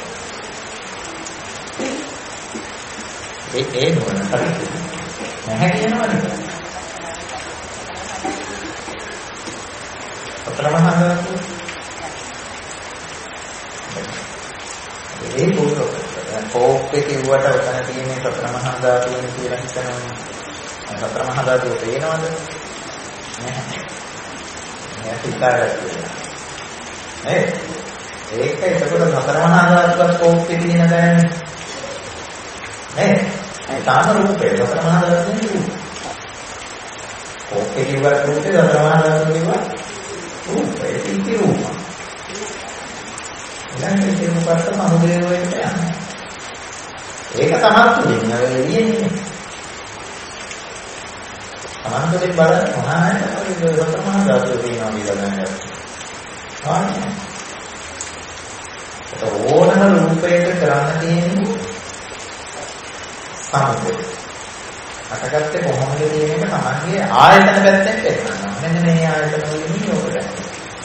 ඒ ඒ නෝන හරි. නැහැ කියනවා නේ. ප්‍රමහාදාතු ඒ පොතෝ කෝපේ කිව්වට ඔතන තියෙන ප්‍රමහාදාතුන් කියලා හිතනවා. ප්‍රමහාදාතු පේනවද? නැහැ. නෑ හිතාගන්න. නේ? ඒක එතකොට ප්‍රමහාදාතුත් කෝපේ තියෙන දැනන්නේ. නේ? ඒ තාම රූපේ ප්‍රමහාදාතුන් නෙවෙයි. කෝපේ කිව්වට රූපේ ප්‍රමහාදාතුන් කිව්වා රූපේ ඉති රූප. දැන් මේ රූපත් සමුදේ වලට යනවා. ඒක තමයි එළියෙන්නේ. අනන්තයෙන් බලන්න මොනවායි රතමහා ධාතු තියෙනවා කියලා දැනගන්න. ආන්නේ. ඒක ඕනම රූපයක කරන්න තියෙන්නේ සමුදේ. අටගත්තේ කොහොමද කියන එක තමන්ගේ ආයතන පැත්තෙන් පෙන්නනවා. මෙන්න මේ ආයතන වලින් යොකට.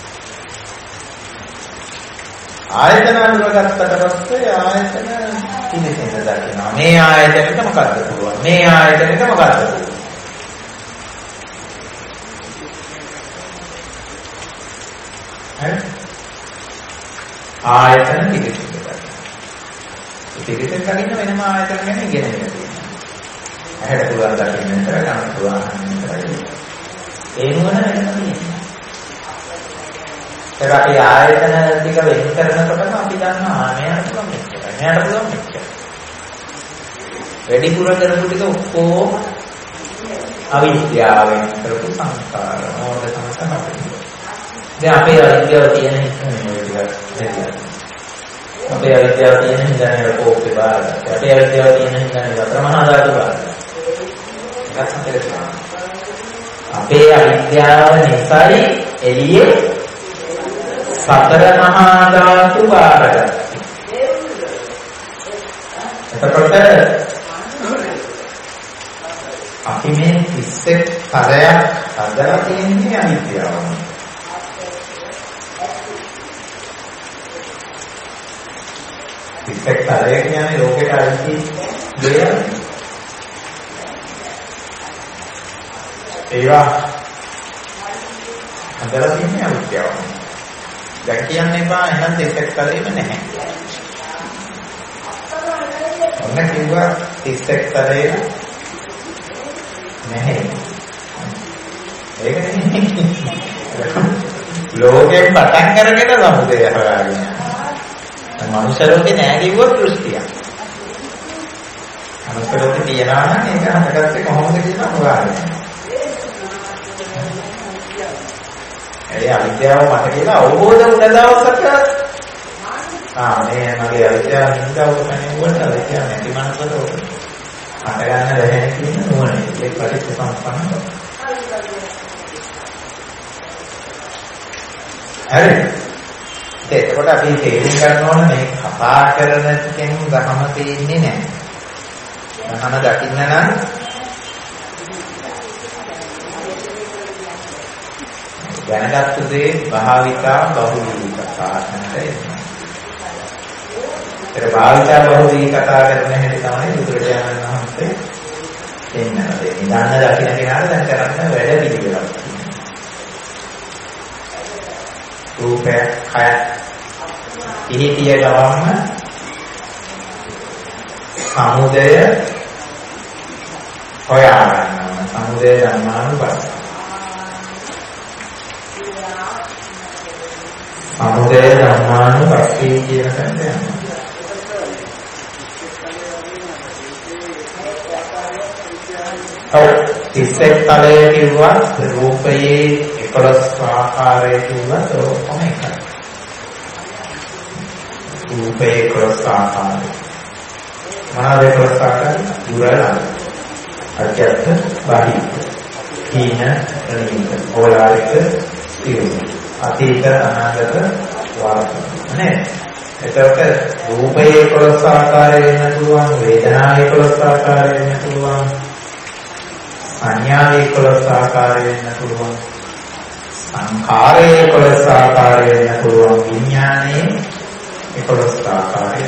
ආයතන අනුගතකට පස්සේ ආයතන පිළිසෙන්න දකිනවා. මේ ආයතනෙට මොකක්ද පුළුවන්? මේ ආයතනෙට මොකක්ද පුළුවන්? හරි? ආයතන පිළිසෙන්න දකිනවා. පිළිසෙන්න දකින්න වෙනම ආයතන ගැන ඉගෙන ගන්න. ඇහැට පුළුවන් දකින්න විතර ගන්න පුළුවන් විතරයි. ඒ නුවණ වෙනම තියෙනවා. ඒක අපි ආයතන ටික වෙන් කරනකොටම අපි දන්නවා මෙයාට පුළුවන් මෙච්චර. මෙයාට පුළුවන් මෙච්චර. වැඩිපුර කරපු ටික ඔක්කොම අවිද්‍යාවෙන් කරපු සංස්කාර මොඩ සංස්කාර. දැන් අපේ අවිද්‍යාව තියෙන හිතේ මේ ටික අපේ අවිද්‍යාව තියෙන හිතේ කෝපේ බාර. අපේ අවිද්‍යාව තියෙන හිතේ ප්‍රමහා ධාතු බාර. අපේ අවිද්‍යාව නිසායි එළියේ සතර මහා ධාතු බාරගත්තා. එතකොට අපි මේ තිස්සෙක් තරයක් හදලා තියෙන්නේ අවිද්‍යාව. තිස්සෙක් තරය කියන්නේ ලෝකෙට අයිති දෙයක්. ඒවා හදලා තියෙන්නේ අවිද්‍යාව. දැන් කියන්න එපා එහෙනම් දෙකක් කරේම නැහැ. ඔන්න කිව්වා තිස්සෙක් කරේම නැහැ. ඒක නෙමෙයි. ලෝකයෙන් පටන් කරගෙන සමුදය හොයාගෙන. මනුෂ්‍ය ලෝකේ නැහැ කිව්වොත් දෘෂ්ටියක්. මනුෂ්‍ය ලෝකේ තියනවා නම් ඒක හටගත්තේ කොහොමද කියලා හොයාගන්න. ඒ අවිද්‍යාව මට කියලා අවබෝධ වුණ දවසක ආ මේ මගේ අවිද්‍යාව නින්දාව කන්නේ අවිද්‍යාව නැති මනසට උඩ අට ගන්න බැහැ කියන නුවණ. ඒක පරිච්ඡ සම්පන්න. හරි. එතකොට අපි තේරුම් ගන්න ඕන මේ කතා කරන කෙනෙක් ධර්ම තේින්නේ නැහැ. ධර්ම දකින්න නම් දැනගත්තු දේ භාවිතා බහුලී කතා කරනවා. ඒක භාවිතා බහුලී කතා කරන හැටි තමයි බුදුරජාණන් වහන්සේ දෙන්නේ. නිදාන දකින්න කෙනාට දැන් කරන්න වැඩ පිළිවෙලක්. රූපය, කය, ඉහිතිය ගවම සමුදය හොයා ගන්නවා. සමුදය ධර්මානුපස්සය. සමුදය ධර්මානුපස්සය කියන තැනට යනවා. ඔව් තිස්සෙක් තලයේ කිව්වා රූපයේ එකොළොස් ආකාරයේ කිව්වා ඔක්කොම එකයි. රූපයේ එකොළොස් ආකාරය. මොනවාද එකොළොස් ආකාරය? දුරලා අජත්ත බාහි හීන ප්‍රණීත ඕලාරික ස්ථිර අතීත අනාගත වාර්තා නේ. එතකොට රූපයේ එකොළොස් ආකාරය වෙන්න පුළුවන්, වේදනාවේ එකොළොස් ආකාරය වෙන්න පුළුවන්, සංඥාවේ එකොළොස් ආකාරය වෙන්න පුළුවන්, සංඛාරයේ එකොළොස් ආකාරය වෙන්න පුළුවන්, විඥානයේ එකොළොස් ආකාරය.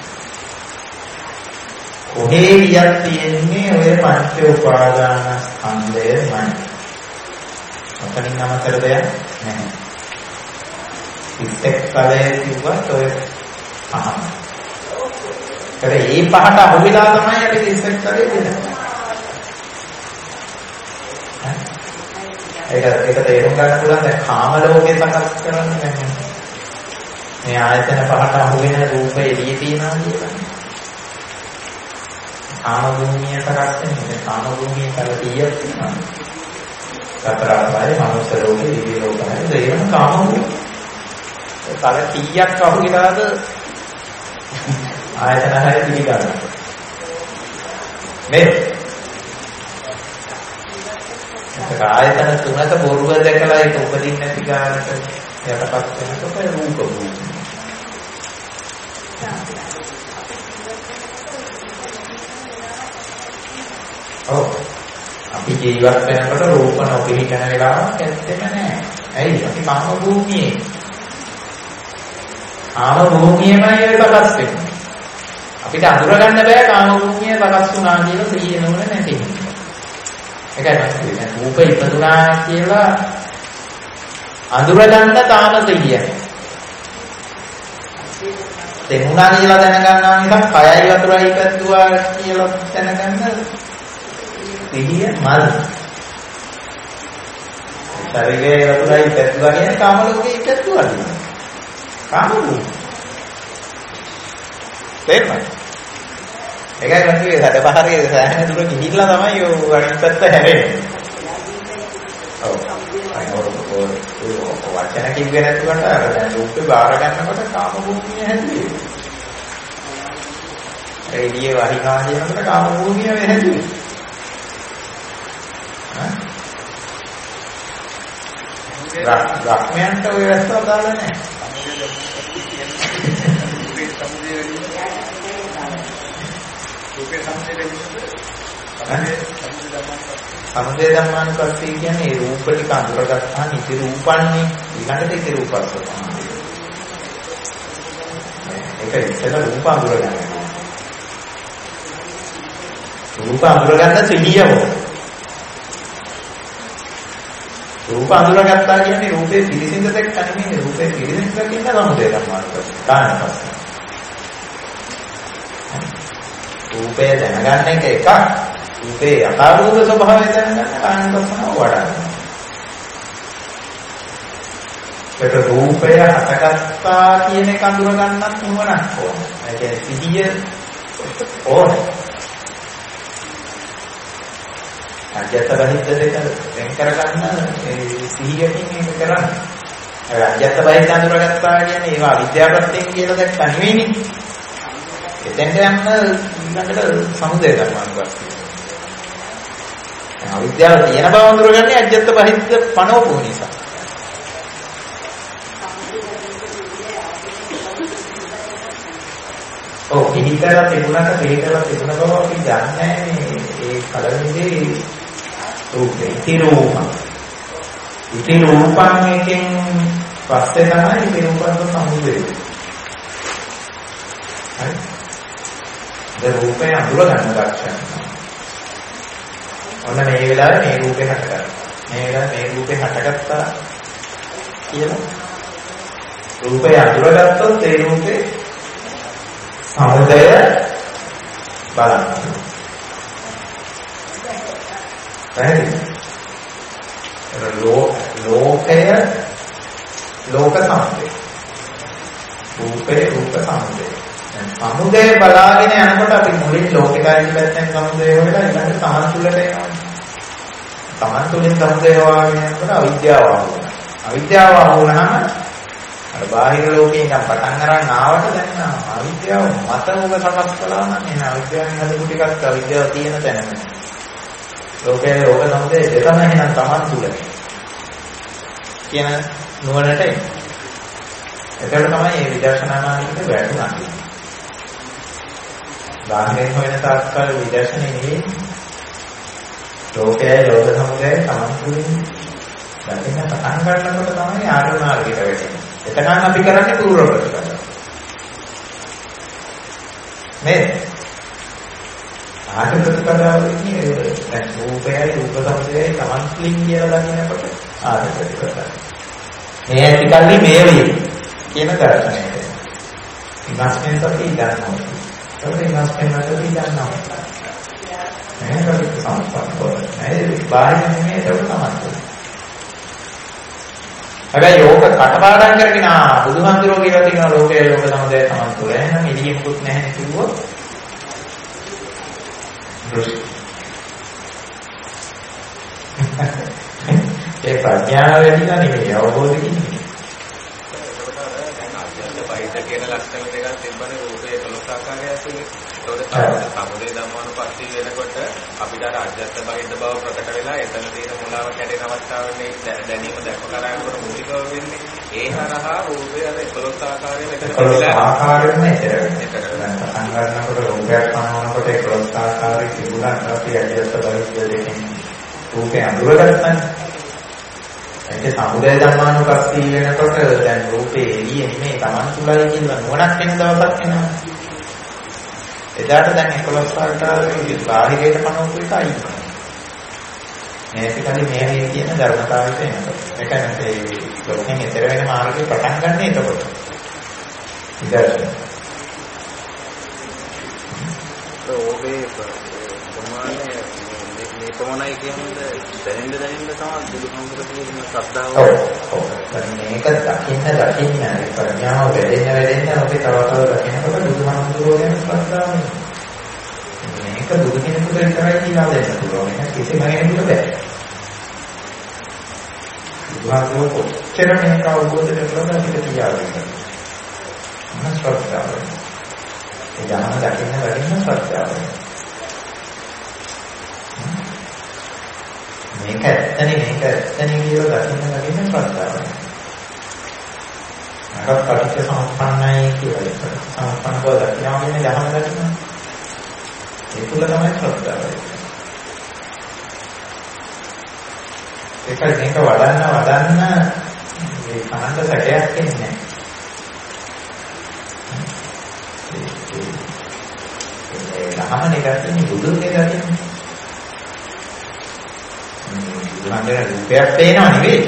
කොහේ වියක් තියෙන්නේ ඔය පංච උපාදාන ස්කන්ධයමයි. ඔතනින් අමතර දෙයක් නැහැ. ඉස්සෙක් කලයේ කිව්වත් ඔය පහම. ඒකේ මේ පහට අහුවිලා තමයි අපි ඉස්සෙක් කලයේ දෙන්නේ. ඒක ඒක තේරුම් ගන්න පුළුවන් දැන් කාම ලෝකේ සකස් කරන්නේ නැහැ. මේ ආයතන පහට අහු වෙන රූපය එළිය තියනවා කියලා. කාම භූමිය සකස් වෙන්නේ කාම භූමිය කල කීයක් තියෙනවා. සතර ආකාරයේ මනුස්ස ලෝකේ, දිව්‍ය ලෝකයේ දෙයම කාම භූමිය. කල කීයක් අහු වෙලාද ආයතන හරි පිළිගන්න. මේ ආයතන තුනක බොරුව දැකලා ඒක උපදින්න නැති ගානට යටපත් වෙනකොට රූප භූමිය. ඔව් අපි ජීවත් වෙනකොට රූප නොපිහිටන වෙලාවක් ඇත්තෙම නැහැ. ඇයි? අපි කාම භූමියේ. කාම භූමියමයි ඒක සකස් වෙන්නේ. අපිට අඳුරගන්න බෑ කාම භූමිය සකස් වුණා කියලා සිහිය නොවන නැති. ඒකයි කියන්නේ රූප ඉපදුනා කියලා අඳුරගන්න තාම සිහිය. තේරුණා කියලා දැනගන්නවා මිසක් කයයි වතුරයි ඉපදුවා කියලා දැනගන්න සිහිය මල්. ශරීරයේ වතුරයි ඉපදුවා කියන්නේ කාම ලෝකේ ඉපදුවා නේ. කාම භූමිය. තේරුණා? ඒකයි මම කිව්වේ සැඩ පහරේ සෑහෙන දුර ගිහිල්ලා තමයි ඔය අනිත් පැත්ත හැරෙන්නේ. ඔව්. ඔය වචන කිව්වේ නැතුවට අර දැන් රූපේ බාර ගන්නකොට කාම භූමිය හැදුවේ. රේඩියේ වහිනා කියනකොට කාම භූමිය හැදුවේ. හා? රක්මයන්ට ඔය වැස්ස දාලා නැහැ. රූපේ සම්පේද සමුදය ධම්මානුපස්සී කියන්නේ රූප ටික අඳුරගත්තා නිති රූපන්නේ ඊළඟට ඉති රූපස්ස තමයි. ඒක ඉස්සෙල්ල රූප අඳුරගන්න. රූප අඳුරගන්න සිහියව. රූප අඳුරගත්තා කියන්නේ රූපේ පිළිසිඳ දෙයක් නෙමෙයි රූපේ පිළිසිඳ කියන සමුදය ධම්මානුපස්සී. කායනපස්සී. රූපය දැනගන්න එක එකක්. රූපේ යථාභූත ස්වභාවය දැනගන්න කායනපස්සනාව වඩන්න. ඒක රූපය හටගත්තා කියන එක අඳුර ගන්නත් නුවණක් ඕන. ඒ කියන්නේ සිහිය ඕන. අජත්ත බහිද්ද දෙක වෙන් කරගන්න ඒ සිහියකින් මේක කරන්නේ. ඒ අජත්ත බහිද්ද අඳුරගත්තා කියන්නේ ඒවා විද්‍යාපත්‍යෙන් කියලා දැක්ක නෙවෙයිනේ. එතෙන්ට යන්න ඊළඟට සමුදය ධර්මානුපස්සී. අවිද්‍යාව තියෙන බව අඳුරගන්නේ අජත්ත බහිද්ද පනවපු නිසා. ඔව් පිළිකරලා තිබුණාට පිළිකරලා තිබුණ බව අපි දන්නේ නැහැ. ඒ කලින්දී රූපේ ඉති රූපං. ඉති රූපං එකෙන් පස්සේ තමයි ඉති රූපං සමුදය. හරි. ඒ රූපේ අඳුර ගන්න ලක්ෂණ. ඔන්න මේ වෙලාවේ මේ රූපේ හටගත්තා. මේ වෙලාවේ මේ රූපේ හටගත්තා කියලා රූපය අඳුරගත්තොත් ඒ රූපේ සමුදය බලන්න. පැහැදිලිද? ලෝකය ලෝක සමුදය. රූපේ රූප සමුදය. සමුදය බලාගෙන යනකොට අපි මුලින් ලෝකිකයි පැත්තෙන් සමුදය වෙලා ඊළඟට තමන් තුළට එනවා. තමන් තුළින් සමුදය වාගෙන යනකොට අවිද්‍යාව ආවොත්. අවිද්‍යාව ආවොනහම අර බාහිර ලෝකේ ඉඳන් පටන් අරන් ආවට දැන් අවිද්‍යාව මත උග සකස් කළා නම් එන අවිද්‍යාවෙන් හදපු ටිකක් අවිද්‍යාව තියෙන තැනම. ලෝකයේ ලෝක සමුදය දෙතම එහෙනම් තමන් තුළ කියන නුවණට එන්නේ. එතකොට තමයි මේ විදර්ශනා මාර්ගයට වැටුණා කියන්නේ. බාහිරින් හොයන තාක්කල් විදර්ශනේ නෙවෙයි. ලෝකයේ ලෝක සමුදය තමන් තුළින් දැකින පටන් ගන්නකොට තමයි ආර්ය මාර්ගයට වැටෙන්නේ. එතකන් අපි කරන්නේ පූර්ව ප්‍රතිපදාව. මේ ආර්ය ප්‍රතිපදාවේදී දැන් රූපයයි රූප සමුදයයි තමන් තුළින් කියලා දකිනකොට ආර්ය ප්‍රතිපදාව. මේ ඇතිකල්ලි මේ වෙයි කියන දර්ශනයට. ඉන්වස්ට්මන්ට් අපි ගන්නවා. ඒකට ඉන්වස්ට්මන්ට් අපි ගන්නවා. මේක සම්පූර්ණ. මේ බාහිර නෙමෙයි ඒක තමයි. හැබැයි යෝග කටපාඩම් කරගෙන ආ බුදුහන්තරෝ කියලා තියෙන ලෝකයේ ලෝක සමුදය තමයි තුල. එහෙනම් එළියෙකුත් නැහැ කිව්වොත් දෘෂ්ටි. ඒ ප්‍රඥාව වැඩිලා නෙමෙයි අවබෝධ කින්නේ. ඒකට කියන ලක්ෂණ දෙකක් තිබ්බනේ රූපේ එකොළොස් ආකාරය ඇතුලේ. ඒකට සමුදේ ධම්මානුපස්සී වෙනකොට අපිට අර අජ්ජත් බහිද්ද බව ප්‍රකට වෙලා එතන තියෙන මුලාව කැඩෙන අවස්ථාවනේ දැනීම දැක්ක කරායනකොට මූලිකව වෙන්නේ. ඒ හරහා රූපේ අර එකොළොස් ආකාරයෙන් එතන පිළිලා ආකාරයෙන්ම එතන දැන් පටන් ගන්නකොට රූපයක් පනවනකොට එකොළොස් ආකාරයේ තිබුණාට අපි අජ්ජත් බහිද්ද දෙකෙන් රූපේ අඳුරගත්තානේ. ඒක සමුදය ධම්මානුපස්සී වෙනකොට දැන් රූපේ එළියේ නෙමෙයි Taman තුලයි කියලා නුවණක් වෙන දවසක් එනවා. එදාට දැන් එකොළොස් ආකාරයේ බාහිරයට පනවපු එක අයින් වෙනවා. මේක කලි මේ කියන ධර්මතාවයට එනකොට. ඒක නැත්නම් ඒ ලෝකෙන් ඈතර වෙන මාර්ගේ පටන් ගන්න එතකොට. ඉතින් ඕකේ ප්‍රමාණය මේ ප්‍රමාණයි කියන්නේ දැනෙන්න දැනෙන්න තමයි බුදුහාමුදුරුවෝ කියන ශ්‍රද්ධාව. ඔව්. ඔව්. මේක දකින්න දකින්න ඒ ප්‍රඥාව වැඩෙන්න වැඩෙන්න අපි තව තව දකිනකොට බුදුහාමුදුරුවෝ ගැන ශ්‍රද්ධාව වෙනවා. මේක බුදු කෙනෙකුට විතරයි කියලා දෙන්න පුළුවන්. ඒක කිසිම කෙනෙකුට බෑ. බුදුහාමුදුරුවෝ කොච්චර මේක අවබෝධ කරගන්නද අපිට කියාගන්න. මොන ශ්‍රද්ධාවද? ඒ ඥාන දකින්න දකින්න ශ්‍රද්ධාව වෙනවා. මේක ඇත්තනේ මේක ඇත්තනේ කියලා දකින්න දකින්න ශ්‍රද්ධාවයි. අරක් පටිච්ච සමුප්පන්නයි කියලා ඒක. සමුප්පන්න බව දකිනවා කියන්නේ ධර්ම දකින්න. ඒ තුල තමයි ශ්‍රද්ධාවයි. ඒකයි මේක වඩන්න වඩන්න මේ කනන්ද සැකයක් එන්නේ නැහැ. ඒ ධර්මනේ ගන්නේ බුදුන්ගේ ගන්නේ. බුදුහන්සේ රූපයක් පේනවා නෙවෙයි.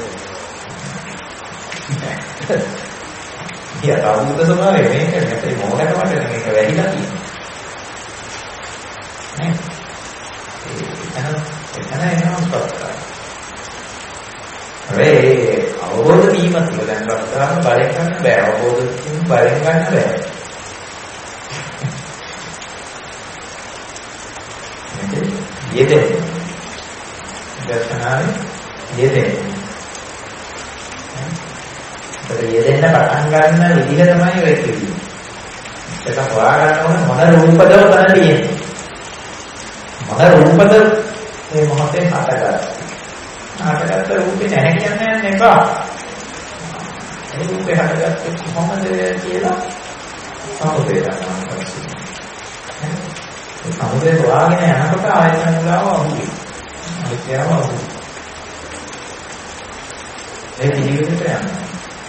ඊට අවුරුද්ද සමාවේ මේක නැත්නම් මොහොතකට මේක වැඩිලා තියෙනවා. නේ? එතන එතන එනවා ස්පර්ශය. ඒ අවබෝධ වීම තුළ දැන් වස්තාවම බලෙන් ගන්න බෑ. අවබෝධ වීම බලෙන් ගන්න බෑ. මේක යෙදෙන්නේ දර්ශනාවේ යෙදෙන්නේ. ඒක යෙදෙන්න පටන් ගන්න විදිහ තමයි ඔය කියන්නේ. ඒක හොයාගන්න ඕන මොන රූපද උතන තියෙන්නේ. මොන රූපද මේ මොහොතේ හටගන්නේ. හටගත්ත රූපේ නැහැ කියන්නේ යන්න එපා. ඒ රූපේ හටගත්තේ කොහොමද කියලා සමුදේ ගන්නවා. සමුදේ හොයාගෙන යනකොට ආයතන මුලාව අහුවේ. අවිද්‍යාව අහුවේ. ඒ ජීවිතයට යනවා.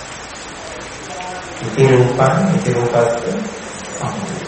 ඉති රූපං ඉති රූපස්ස සමුදේ.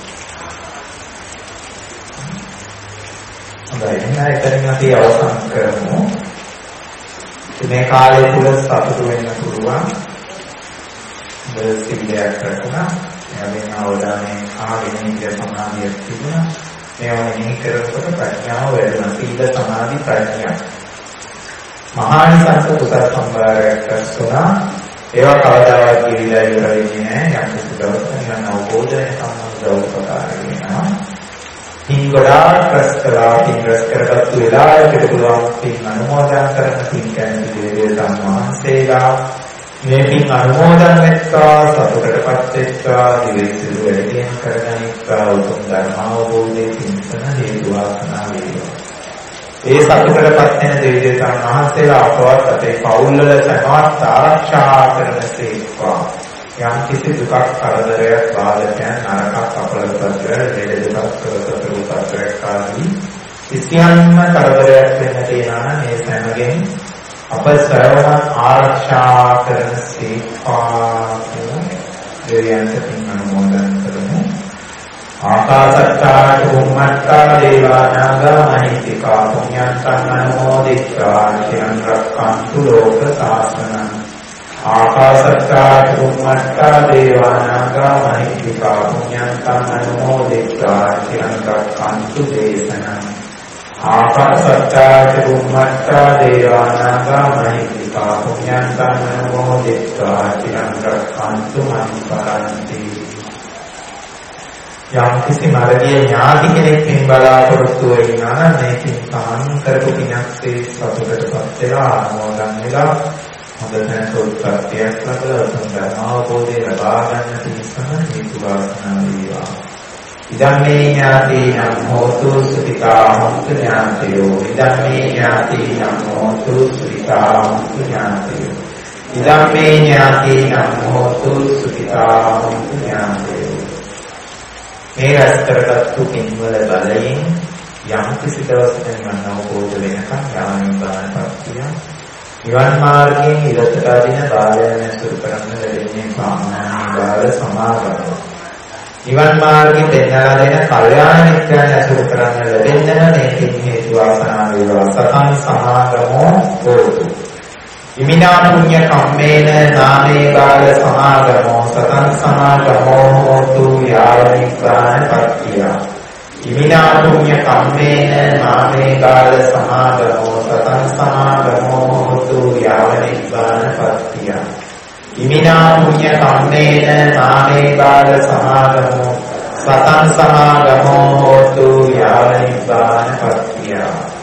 හොඳයි එහෙනම් එතනින් අපි අවසන් කරමු. මේ කාලය තුල සතුටු වෙන්න පුළුවන්. දෙසිල්ලයක් රැකුණා. එයාගෙන් අවධානයෙන් ආගෙන ඉන්න සමාධියක් තිබුණා. මේවා මෙහි කරනකොට ප්‍රඥාව වැඩෙනවා. සීල සමාධි ප්‍රඥා. මහානිසංස කුසල සම්භාරයක් රැස්ුණා. ඒවා කවදාවත් කිවිලා ඉවර වෙන්නේ නැහැ. යම් කිසි දවසක නිවන් අවබෝධය සම්බන්ධව උපකාරී වෙනවා. පින් ගොඩාක් රැස් කළා. පින් රැස් කරගත්තු වෙලාවට පුළුවන් පින් අනුමෝදන් කරන පින් කියන්නේ දේවල් සම්මානසේලා මේ පින් අනුමෝදන් වෙත්වා සතුටටපත් වෙත්වා දිවිසිරු වැඩියෙන් කරගනිත්වා උතුම් ධර්ම අවබෝධයේ පින්සන හේතු වාසනා වේවා. ඒ සතුටටපත් වෙන දේවල් සම්මානසේලා අපවත් අපේ පවුල් වල සමවත් ආරක්ෂා කරනසේක්වා. යම් කිසි දුකක් කරදරයක් බාධකයන් නරකක් අපලපත්‍රය දෙද දුකක් කරදරයක් ආදී කිසියම්ම කරදරයක් වෙන්න තියනවා නම් මේ සෑමගෙන් අප සර්වම ආරක්ෂා කරන සීපා දෙවියන්ට පින් අනුමෝදන් කරමු. ආකාශත්තා චුම්මත්තා දේවානාගා මහිත්‍තිකා පුඤ්ඤන්තං අනුමෝදිත්වා චිරන් රක්ඛන්තු ලෝක සාසනං. ආකාශත්තා චුම්මත්තා දේවානාගා මහිත්‍තිකා පුඤ්ඤන්තං අනුමෝදිත්වා චිරන් රක්ඛන්තු දේශනං. ආකාශත්තා චුම්මත්තා දේවානාගා මහිත්‍තිකා පුඤ්ඤන්තං අනුමෝදිත්වා චිරන් රක්ඛන්තු මං පරන්ති. යම් කිසි මරණීය ඥාති කෙනෙක් පින් බලාපොරොත්තු වෙනා නම් මේ පින් සාන් කරපු පිනක්සේ සතුටටපත් වෙලා ආනෝදන් වෙලා හොඳට උත්පත්තියක් ලැබලා උතුම් ධර්ම අවබෝධය ලබා ගන්න පිණිසම හේතු වාසනා වේවා. ඉදම්මේ ඥාතීනම් හෝතු සුඛිතා මුක්ඛ ඥාතයෝ. ඉදම්මේ ඥාතීනම් හෝතු සුඛිතා මුක්ඛ ඥාතයෝ. ඉදම්මේ ඥාතීනම් හෝතු සුඛිතා මුක්ඛ ඥාතයෝ. මේ රැස් කරගත්තු පින්වල බලයෙන් යම් කිසි දවසක නිවන් අවබෝධ වෙනකම් ඥානින් බාරපත්තිය නිවන් මාර්ගයෙන් ඉලක්කයට අදින බාලයන් ඇසුරු කරන්න ලැබෙන්නේ සාමාන්‍ය බාල සමාගම. නිවන් මාර්ගයේ දෙන්නා දෙන කල්යාණ මිත්‍රයන් ඇසුරු කරන්න ලැබෙන්න මේ පින් හේතු වාසනා වේවා. සතං සමාගමෝ හෝතු. ඉමිනා පුඤ්ඤ කම්මේන නාමේ බාල සමාගමෝ සතං සමාගමෝ හෝතු යාවනිකාන පත්තිය. ඉමිනා පුඤ්ඤ කම්මේන නාමේ බාල සමාගමෝ සතං සමාගමෝ හෝතු යාවනිකාන පත්තිය. ඉමිනා පුඤ්ඤ කම්මේන නාමේ බාල සමාගමෝ සතං සමාගමෝ හෝතු යාවනිකාන පත්තිය.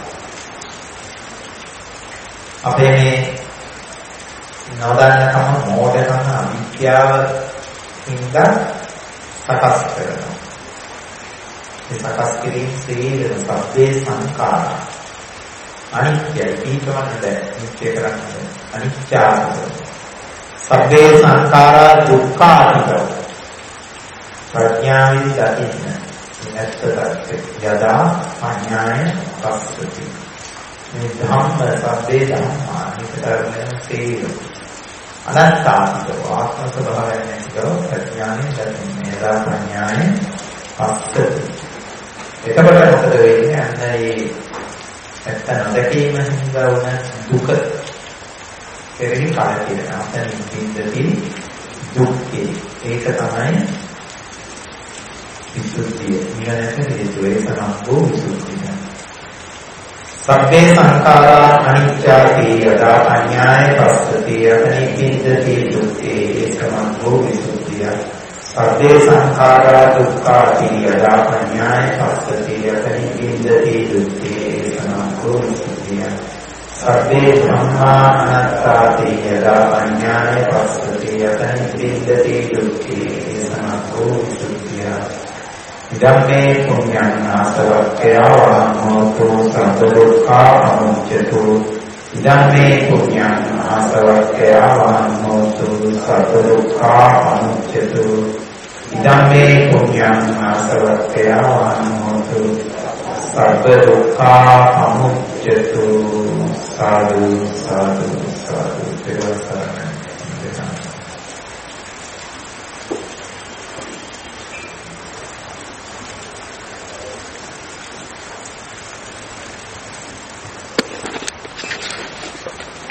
අපේ මේ නොදන්නකම මෝඩකම අවිද්‍යාව හින්දා සකස් කරනවා. ඒ සකස් කිරීම සියලු සබ්බේ සංඛාර අනිත්‍යයි ඊටවන බෑ. නිත්‍ය කරන්නේ අනිත්‍යයි. සබ්බේ සංඛාරා දුක්ඛානික ප්‍රඥාවෙන් දකින්න. නැත්තට යදා පඤ්ඤාය පස්සති. මේ ධම්ම සබ්බේ ධම්මා නිතරම තේරු අනත්තාන්තව ආත්ම ස්වභාවයෙන් නැතිව ප්‍රඥාවෙන් දකින්නේ. යදා පඤ්ඤාය පස්සති. එතකොට මොකද වෙන්නේ? අන්න ඒ නැත්ත නොදැකීම හින්දා වුණ දුක කෙරෙහි කලකිරෙන අපෙන් පින්දති දුක්ඛේ. ඒක තමයි විසුද්ධිය. ඊළඟට හේතුව ඒ සම්බෝ විසුද්ධිය. සබ්බේ සංඛාරා අනිච්චාති යදා පඤ්ඤාය පස්සති අනිච්චින්දති දුක්ඛේ ඒ සම්බෝ විසුද්ධිය. සබ්බේ සංඛාරා දුක්ඛාති යදා පඤ්ඤාය පස්සති අනිච්චින්දති දුක්ඛේ ඒ සම්බෝ විසුද්ධිය. සබ්බේ ධම්මා අනාත්තාති යදා පඤ්ඤාය පස්සති අනිච්චින්දති දුක්ඛේ ඒ සම්බෝ විසුද්ධිය. ඉදම්මේ පුඤ්ඤං ආසවක්ඛයා හෝතු සබ්බ දුක්ඛා අමුච්ඡතු. ඉදම්මේ පුඤ්ඤං ආසවක්ඛයා හෝතු සබ්බ දුක්ඛා අමුච්ඡතු. ඉදම්මේ පුඤ්ඤං ආසවක්ඛයා හෝතු සතු සබ්බ දුක්ඛා අමුච්ඡතු සාදු සාදු සාදු.